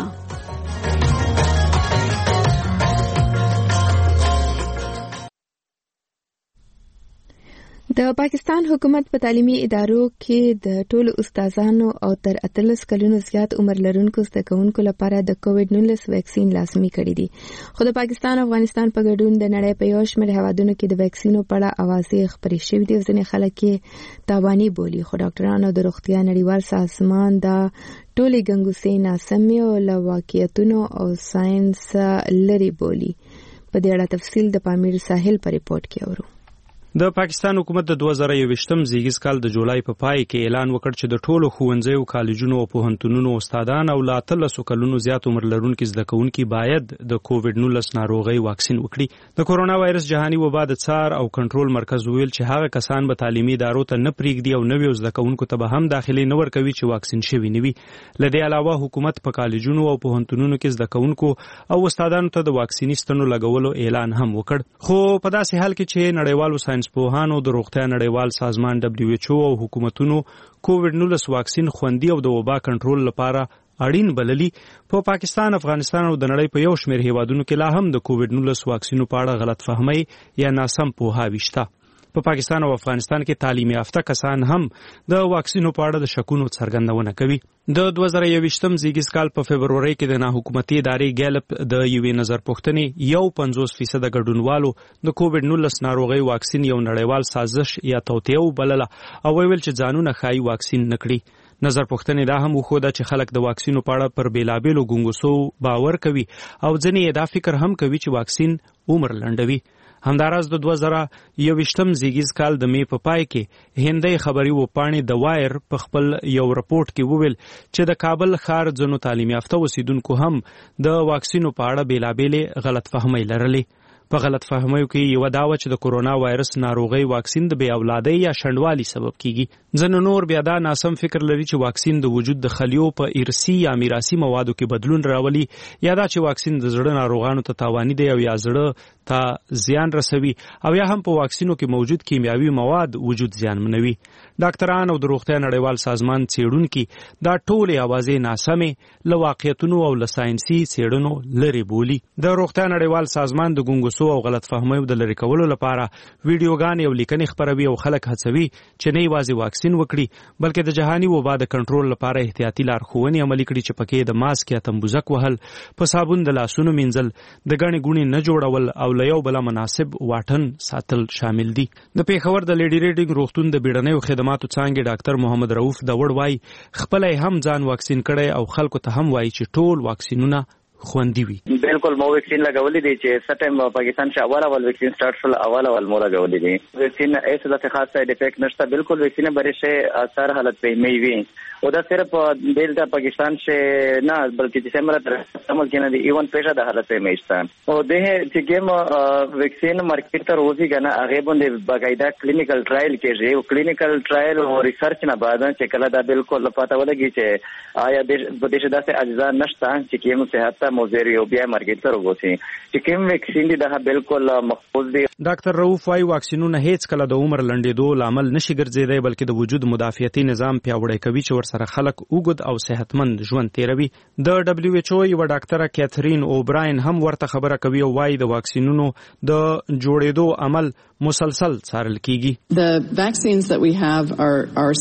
د پاکستان حکومت په تعلیمي ادارو کې د ټولو استادانو او تر اتلس کلونو زیات عمر لرونکو زده کوونکو لپاره د کووډ نولس ویکسین لازمي کړی دی. خو د پاکستان او افغانستان په ګډون د نړۍ په یو شمېر هیوادونو کې د ویکسینو په اړه اوازې خپرې شوې دي. ځینې خلک یې تاواني بولي، خو ډاکټرانو د روغتیا نړیوال سازمان دا ټولې ګنګوسې ناسمې او له واقعیتونو او ساينس لري بولي. په دې اړه تفصیل د پامیر ساحل په ریپورت کې اورو. د پاکستان حکومت د دوه زره یوویشتم زیږیز کال د جولای په پای کې اعلان وکړ چې د ټولو ښوونځیو، کالجونو او پوهنتونونو استادان او لا اتلسو کلونو زیات عمر لرونکي زده کوونکي باید د کووډ نولس ناروغۍ واکسین وکړي. د کورونا وایرس جهاني وبا د څار او کنټرول مرکز ویل چې هغه کسان به تعلیمي ادارو ته نه پریږدي او نویو زده کوونکو ته به هم داخلي نه ورکوي چې واکسین شوي نه وي. له دې علاوه حکومت په کالجونو او پوهنتونونو کې زده کوونکو او استادانو ته د واکسیني ستنو لګولو اعلان هم وکړ. خو په داسې حال کې چې نړیوالو ساينس پوهانو د روغتیا نړیوال سازمان دبليو ایچ او او حکومتونو کووډ نولس واکسین خوندي او د وبا کنټرول لپاره اړین بللی، په پاکستان، افغانستان او د نړۍ په یو شمېر هیوادونو کې لا هم د کووډ نولس واکسینو په اړه غلط فهمي یا ناسم پوهاوی شته. په پاکستان او افغانستان کې تعلیم یافته کسان هم د واکسینو په اړه د شکونو څرګندونه کوي. د دوه زره یوویشتم زیږیز کال په فبروري کې د ناحکومتي ادارې ګیلپ د یوې نظر پوښتنې یو پنځوس فیصد ګډونوالو د کووډ نولس ناروغۍ واکسین یو نړیوال سازش یا توطیه وبلله او ویل چې ځانونه ښایي واکسین نه کړي. نظر پوښتنې دا هم وښوده چې خلک د واکسینو په اړه پر بیلابیلو ګونګوسو باور کوي او ځینې دا فکر هم کوي چې واکسین عمر لنډوي. همداراز د دوه زره یوویشتم زیږیز کال د می په پای کې هندۍ خبري وپاڼې د وایر په خپل یو رپورت کې وویل چې د کابل ښار ځینو تعلیم یافته اوسیدونکو هم د واکسینو په اړه بیلابیلې غلط فهمۍ لرلې. په غلط فهمیو کې یو دا و چې د کورونا وایرس ناروغي واکسین د بې اولادۍ یا شنډوالي سبب کیږي. ځینې نور بیا دا ناسم فکر لري چې واکسین د وجود د خلیو په ارثي یا میراثي موادو کې بدلون راولي، یا دا چې واکسین د زړه ناروغانو ته تاواني دی او یا زړه ته زیان رسوي، او یا هم په واکسینو کې موجود کیمیاوي مواد وجود زیانمنوي. ډاکټران او د روغتیا نړیوال سازمان څېړونکي دا ټولې اوازې ناسمې له واقعیتونو او له ساینسي څېړنو لرې بولي. د روغتیا نړیوال سازمان د ګونګوسو او غلط فهمیو د لرې کولو لپاره ویډیوګانې او لیکنې خپروي او خلک هڅوي چې نه یوازې واکسین وکړي بلکې د جهاني وبا د کنټرول لپاره احتیاطي لارښوونې عملي کړي چې پکې د ماسک یا تمبوزک وهل، په صابون د لاسونو مینځل، د ګڼې ګوڼې نه جوړول او له یو بله مناسب واټن ساتل شامل دي. د پیښور د لیډي ریډینګ روغتون د بیړنیو خدماتو څانګې ډاکټر محمد رؤف داوړ وایي خپل هم ځان واکسین کړی او خلکو ته هم وایي چې ټول واکسینونه خوندي وي. بالکل مو ویکسین لګولې دي چې سټیم پاکستان چې اول اول ویکسین سٹارټ شول اول اول مو لګولې دي. ویکسین ایسه د خاص ساید افیکټ نشته، بالکل ویکسین بری سے اثر حالت په می وی او دا صرف دلتا پاکستان سے نه بلکې چې سمره تر سمل کې نه دی ایون پیښه د حالت په میستان او ده چې ګم ویکسین مارکیټ ته روزي کنه هغه باندې باقاعده کلینیکل ټرایل کېږي او کلینیکل ټرایل او ریسرچ نه بعد چې کله دا بالکل پته ولګي چې آیا د دې داسې اجزا نشته چې کوم صحت موزر یو بیا مارکیټ ته وګورئ چې کوم ویکسین دی دا بالکل محفوظ دی. ډاکټر رؤف وايي واکسینونه هیڅ کله د عمر لنډېدو لامل نشي ګرځېدای بلکې د وجود مدافعتي نظام پیاوړی کوي چې ورسره خلک اوږد او صحتمند ژوند تیروي. د دبليو ایچ او یو ډاکټره کیترین اوبراین هم ورته خبره کوي او وايي د واکسینونو د جوړېدو عمل مسلسل څارل کیږي.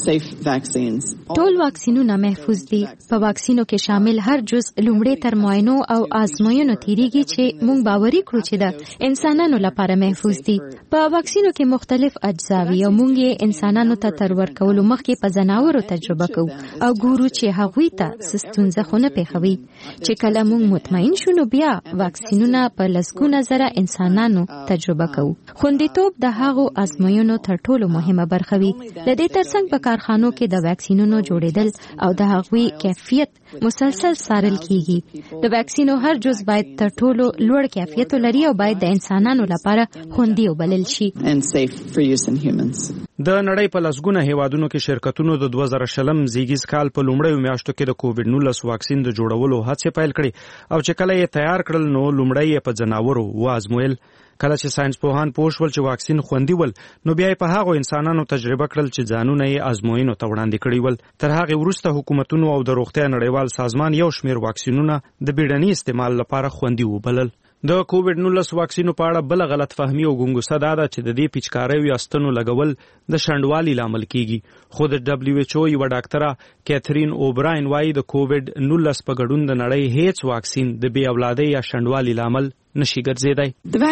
ټول واکسینونه محفوظ دي. په واکسینو کې شامل هر جز لومړی تر معاینو او آزموینو تیریږي چې موږ باوري کړو چې د انسانانو لپاره محفوظ دي. په واکسینو کې مختلف اجزاوي او موږ یې انسانانو ته تر ورکولو مخکې په ځناورو تجربه کوو او ګورو چې هغوی ته ستونزه خو نه پیښوي. چې کله موږ مطمئن شو نو بیا واکسینونه په لسګونه زره انسانانو تجربه کوو. خوندیتوب د هغو آزموینو تر ټولو مهمه برخه وي. د دې ترڅنګ په کارخانو کې د واکسینونو جوړېدل او د هغوی کیفیت مسلسل څارل کیږي. د واکسینو هر جز باید تر ټولو لوړ کیفیت ولري او باید د انسانانو لپاره خوندي وبلل شي. د نړۍ په لسګونه هیوادونو کې شرکتونو د دوه زره شلم زیږیز کال په لومړیو میاشتو کې د کووډ نولس واکسین د جوړولو هڅې پیل کړې او چې کله یې تیار کړل نو لومړی یې په ځناورو وازمویل. کله چې ساينس پوهان پوه شول چې واکسین خوندي ول نو بیا په هغو انسانانو تجربه کړل چې ځانونه یې آزموینو ته وړاندې کړي ول. تر هغه وروسته حکومتونو او د روغتیا نړیوال سازمان یو شمېر واکسینونه د بیړني استعمال لپاره خوندي وبلل. د کووډ نولس واکسینو په اړه بل غلط فهمي او ګونګوسه دا ده چې د دې پیچکاریو یا ستنو لګول د شنډوالي لامل کیږي. خو د دبليو ایچ او یو ډاکټره کیترین اوبراین وايي د کووډ نولس په ګډون د نړۍ هیڅ واکسین د بې اولادۍ یا شنډوالي لامل نشي ګرځیدای.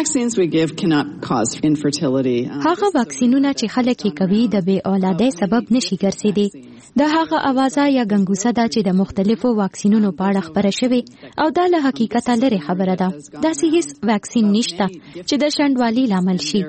هغه واکسینونه چې خلک یې کوي د بې اولادۍ سبب نشي ګرځیدي. د هغه اوازه یا ګنګوسه ده چې د مختلفو واکسینونو په اړه خبره شوې او دا له حقیقت لري خبره ده. داسې هیڅ واکسین نشته چې د شنډوالي لامل شي.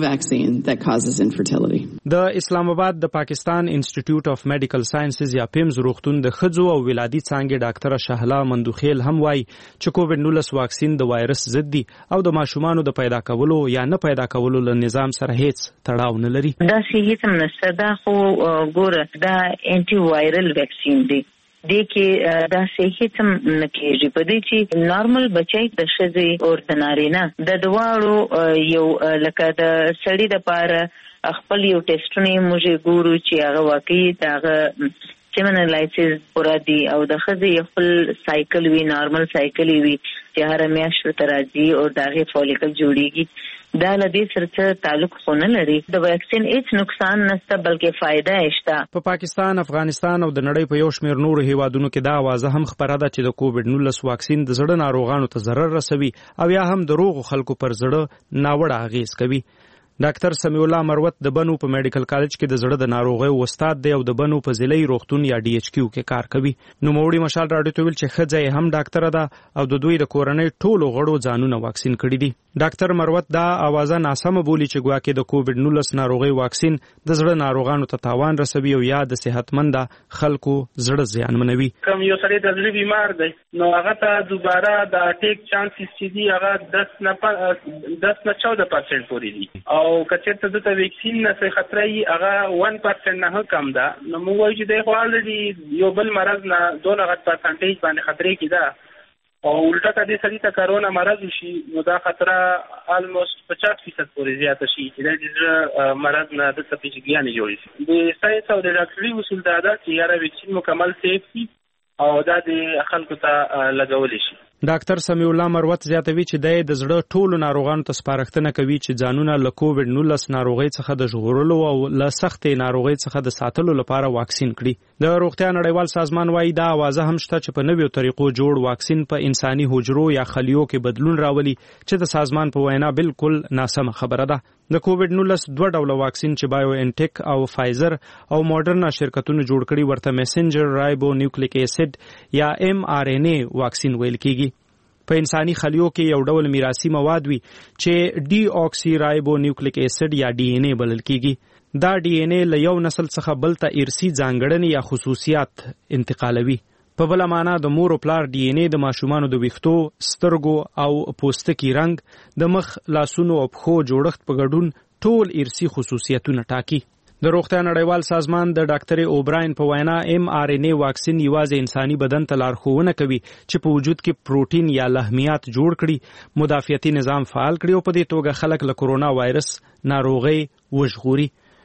د اسلام آباد د پاکستان انسټیټیوټ اف میډیکل ساينسز یا پیمز روغتون د ښځو او ولادي څانګې ډاکټره شهلا مندوخیل هم وایي چې کووډ نولس واکسین د وایرس ضد دي او د ماشومانو د پیدا کولو یا نه پیدا کولو له نظام سره هیڅ تړاو نه لري. دا شی هیڅ هم نشته. دا خو ګوره دا انټي وایرل ویکسین دی. دې کې دا صحیح هم نه کېږي. په دې چې نارمل بچی د ښځې او د نارینه د دواړو یو لکه د سړي د پاره خپل یو ټیسټونه موږ ګورو چې هغه واقعي دغه سیمنالایسیس پورا دی او د ښځې خپل سایکل وی نارمل سایکل وی چې هر میاشت ته راځي او دغه فولیکل جوړیږي. دا له دې سره تعلق خو نه لري. د واکسین هیڅ نقصان نشته بلکې فائدہ شته. په پاکستان، افغانستان او د نړۍ په یو شمېر نورو هیوادونو کې دا اوازه هم خبره ده چې د کووډ نولس واکسین د زړه ناروغانو ته ضرر رسوي او یا هم د روغو خلکو پر زړه ناوړه اغیز کوي. ډاکټر سمیع الله مروت د بنو په میډیکل کالج کې د زړه د ناروغیو استاد دی او د بنو په ضلعي روغتون یا ډي ایچ کیو کې کار کوي. نوموړي مشال راډیو ته ویل چې ښځه یې هم ډاکټره ده او د دوی د کورنۍ ټولو غړو ځانونه واکسین کړي دي. ډاکټر مروت دا اوازه ناسمه بولي چې ګواکې د کووډ نولس ناروغي واکسین د زړه ناروغانو ته تاوان رسوي او یا د صحتمند خلکو زړه زیانمنوي. کوم یو سړی د زړه بیمار دی نو هغه ته دوباره د اټیک چانسز چې دی هغه دس نه چودہ پرسنټ پورې دي او کچېرته د ویکسین نه څخه خطر یې هغه ون پرسنټ نه کم ده. نو موږ وایو چې د خو الریډي یو بل مرض نه دوه غټ پرسنټیج باندې خطرې کیده او الټا کدي سړي ته کرونا مرض شي نو دا خطر الموست پچاس فیصد پورې زیات شي چې د مرض نه د تپیږي جوړي شي. د ساينس او د ډاکټري اصول دا ده چې یاره ویکسین مکمل سیف وي او دا د خلکو ته لګول شي. ډاکټر سمیع الله مروت زیاتوي چې د زړه ټولو ناروغانو ته سپارښتنه کوي چې ځانونه له کووډ نولس ناروغۍ څخه د ژغورلو او له سختې ناروغۍ څخه د ساتلو لپاره واکسین کړي. د روغتیا نړیوال سازمان وايي دا اوازه هم شته چې په نویو طریقو جوړ واکسین په انساني حجرو یا خلیو کې بدلون راولي چې د سازمان په وینا بالکل ناسمه خبره ده. د کووډ نولس دوه ډوله واکسین چې بایو انټیک او فایزر او ماډرنا شرکتونو جوړ کړي ورته میسنجر رایبو نیوکلیک اسید یا ایم آر ان اے واکسین ویل کیږي. په انساني خلیو کې یو ډول میراثي مواد وي چې ډي اوکسی رایبو نیوکلیک اسید یا ډي ان اے بلل کیږي. دا ډي ان اے له یو نسل څخه بل ته ارثي ځانګړنې یا خصوصیات انتقالوي. په بل معنا د مور او پلار ډي ان اے د ماشومانو د ویښتو، سترګو او پوستکي رنګ، د مخ، لاسونو او پښو جوړښت په ګډون ټول ارثي خصوصیتونه ټاکي. د روغتیا نړیوال سازمان د ډاکټر اوبراین په وینا ایم آر ان اے واکسین یوازې انساني بدن ته لارښوونه کوي چې په وجود کې پروتین یا لحمیات جوړ کړي، مدافعتي نظام فعال کړي او په دې توګه خلک له کورونا وایرس ناروغي وژغوري.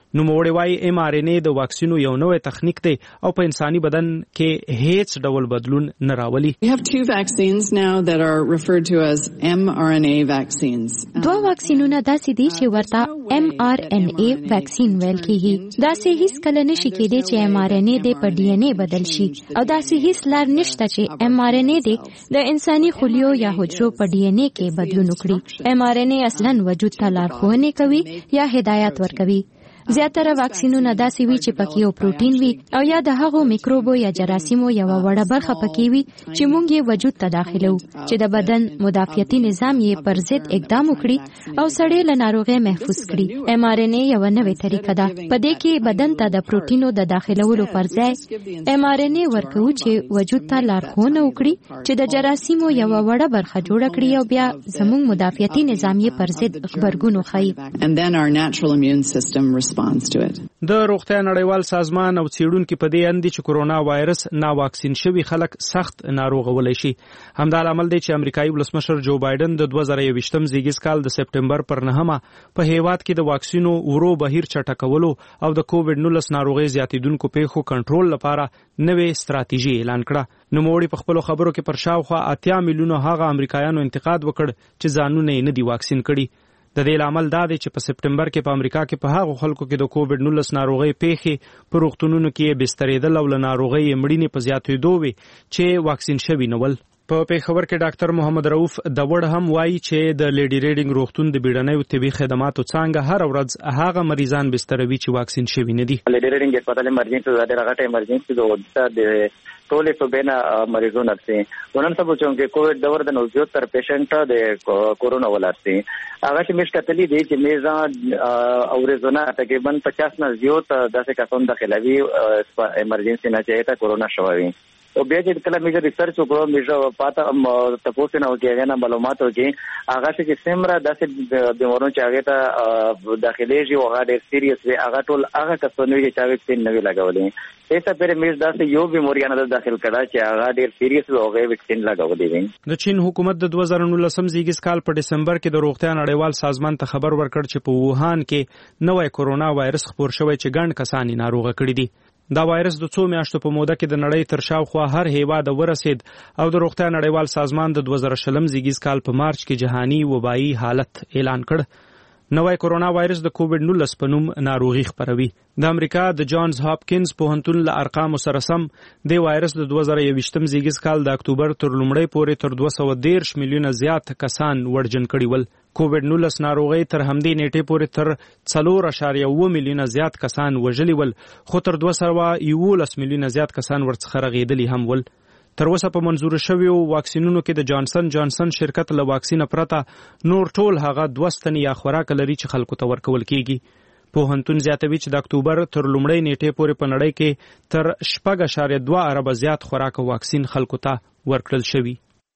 نوموړی وايي ایم آر ان اے د واکسینو یو نوې تخنیک دی او په انساني بدن کې هیڅ ډول بدلون نه راولي. We have two vaccines now that are referred to as M R N A vaccines. دوه واکسینونه داسې دي چې ورته ایم آر ان اے واکسین ویل کیږي. داسې هیڅ کله نشي کېدی چې ایم آر ان اے د په ډي ان اے بدل شي او داسې هیڅ لار نشته چې ایم آر ان اے د انساني خلیو یا حجرو په ډي ان اے کې بدلون وکړي. ایم آر ان اے اصلاً وجود ته لارښوونې کوي یا هدایت ورکوي. زیاتره واکسینونه داسې وي چې پکې یو پروتین وي او یا د هغو میکروبو یا جراثیمو یو وړه برخه پکې وي چې موږ یې وجود ته داخلو چې د بدن مدافعتي نظام یې پر ضد اقدام وکړي او سړی له ناروغۍ محفوظ کړي. ایم آر ان اے یو نوې طریقه ده. په دې کې بدن ته د پروتینو د داخلولو پر ځای ایم آر ان اے ورکوي چې وجود ته لارښوونه وکړي چې د جراثیمو یو وړه برخه جوړه کړي او بیا زموږ مدافعتي نظام یې پر ضد غبرګون وښيي. And then our natural immune system responds to it. د روغتیا نړیوال سازمان او څېړونکو په دې اند چې کورونا وایرس نا واکسین شوي خلک سخت ناروغولای شي. همدا عامل دی چې امریکایي ولسمشر جو بایدن د دوه زره یوویشتم زیږیز کال د سپټمبر پر نهمه په هیواد کې د واکسینو ورو بهیر چټکولو او د کووډ نولس ناروغۍ زیاتیدونکو پیښو کنټرول لپاره نوې ستراتیژي اعلان کړه. نوموړي په خپلو خبرو کې پر شاوخوا اتیا میلیونه هغه امریکایانو انتقاد وکړ چې ځانونه یې نه دي واکسین کړي. د دې لامل دا دی چې په سپټمبر کې په امریکا کې په هغو خلکو کې د کووډ نولس ناروغۍ پیښې په روغتونونو کې بسترېدل او له ناروغۍ مړینې په زیاتېدو وي چې واکسین شوي نه ول. په پیښور کې ډاکټر محمد رؤف داوړ هم وایي چې د لیډي ریډینګ روغتون د بیړنیو طبي خدماتو څانګه هر ورځ هغه مریضان بستروي چې واکسین شوي نه دي. لیډي ریډینګ هسپتال ایمرجنسي د راغټه ایمرجنسي د ودتا د ټولې صوبینا مریضونه سي ونن سبو چې کووډ دور د نوزیو تر پیشنټ د کورونا ولارسي هغه چې مش کتلی دي چې میزان اورزونه تقریبا پچاس نه زیات داسې کسان داخلوي ایمرجنسي نه چې تا کورونا شوی او بیا چې کله موږ ریسرچ وکړو موږ پاته تاسو نه وکړو نه معلومات وکړي هغه چې سیمرا داسې بیمارونو چې هغه ته داخلي شي او هغه ډېر سیریس وي هغه ټول هغه کسانو چې چا وکسین نه لګولې ایسا پر موږ داسې یو بیماری نه داخل کړه چې هغه ډېر سیریس و هغه وکسین لګولې. د چین حکومت د دوه زره نولسم زیږیز کال په دسمبر کې د روغتیا نړیوال سازمان ته خبر ورکړ چې په ووهان کې نوې کورونا وایرس خپور شوی چې ګڼ کسان ناروغه کړي دي. دا وایرس د څو میاشتو په موده کې د نړۍ تر شاوخوا هر هیواد ورسید او د روغتیا نړیوال سازمان د دوه زره شلم زیږیز کال په مارچ کې جهاني وبایي حالت اعلان کړ. نوې کورونا وایرس د کووډ نولس په نوم ناروغي خپروي. د امریکا د جانز هاپکینز پوهنتون له ارقامو سره سم د وایرس د دوه زره یوویشتم زیږیز کال د اکتوبر تر لومړۍ پورې تر دوه سوه دېرش میلیونه زیات کسان ورجن کړي ول. کووډ نولس ناروغي تر همدې نیټې پورې تر څلور اعشاریه اوه میلیونه زیات کسان وژلي ول خو تر دوه سوه یولس میلیونه زیات کسان ورڅخه رغېدلي هم ول. تر اوسه په منظور شویو واکسینونو کې د جانسن جانسن شرکت له واکسین پرته نور ټول هغه دوه ستنې یا خوراک لري چې خلکو ته ورکول کیږي. پوهنتون زیاتوي چې د اکتوبر تر لومړۍ نیټې پورې په نړۍ کې تر شپږ اعشاریه دوه اربه زیات خوراک او واکسین خلکو ته ورکړل شوی.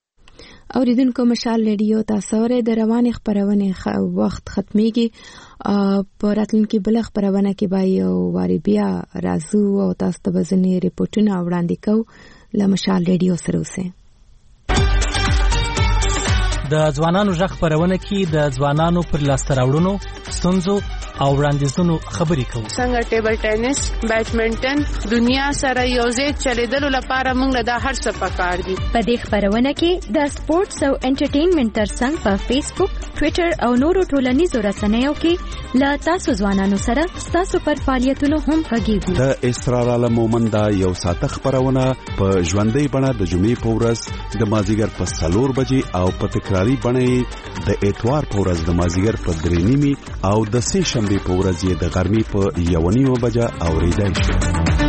اوریدونکو مشال ریډیو تاسو ورې د روانې خبرونه وخت ختميږي په راتلونکي بل خبرونه کې به یو واری بیا راځو او تاسو ته ځینې ریپورتونه وړاندې کوو. لمشال ریډیو سره اوسئ. د ځوانانو ژغ خبرونه کې د ځوانانو پر لاسته راوړنو ستونزو او وړاندیزونو خبرې کوو. څنګه ټیبل ټینس، بیډمنټن دنیا سره یوځای چلیدلو لپاره موږ د هر څه پکار دي. په دې خبرونه کې د سپورتس او انټرټینمنټ ترڅنګ په فیسبوک، ټوئیټر او نورو ټولنیزو رسنیو کې لا تاسو ځوانانو سره تاسو پر فعالیتونو هم غږیږو. د اسرار عالم مومند یو ساعت خبرونه په ژوندۍ بڼه د جمعې په ورځ د مازیګر په څلور بجې او په تکراری بڼه د اتوار په ورځ د مازیګر په درې نیمې او د سه شنبه په ورځ د غرمې په یو نیمه بجه اوریدای شي.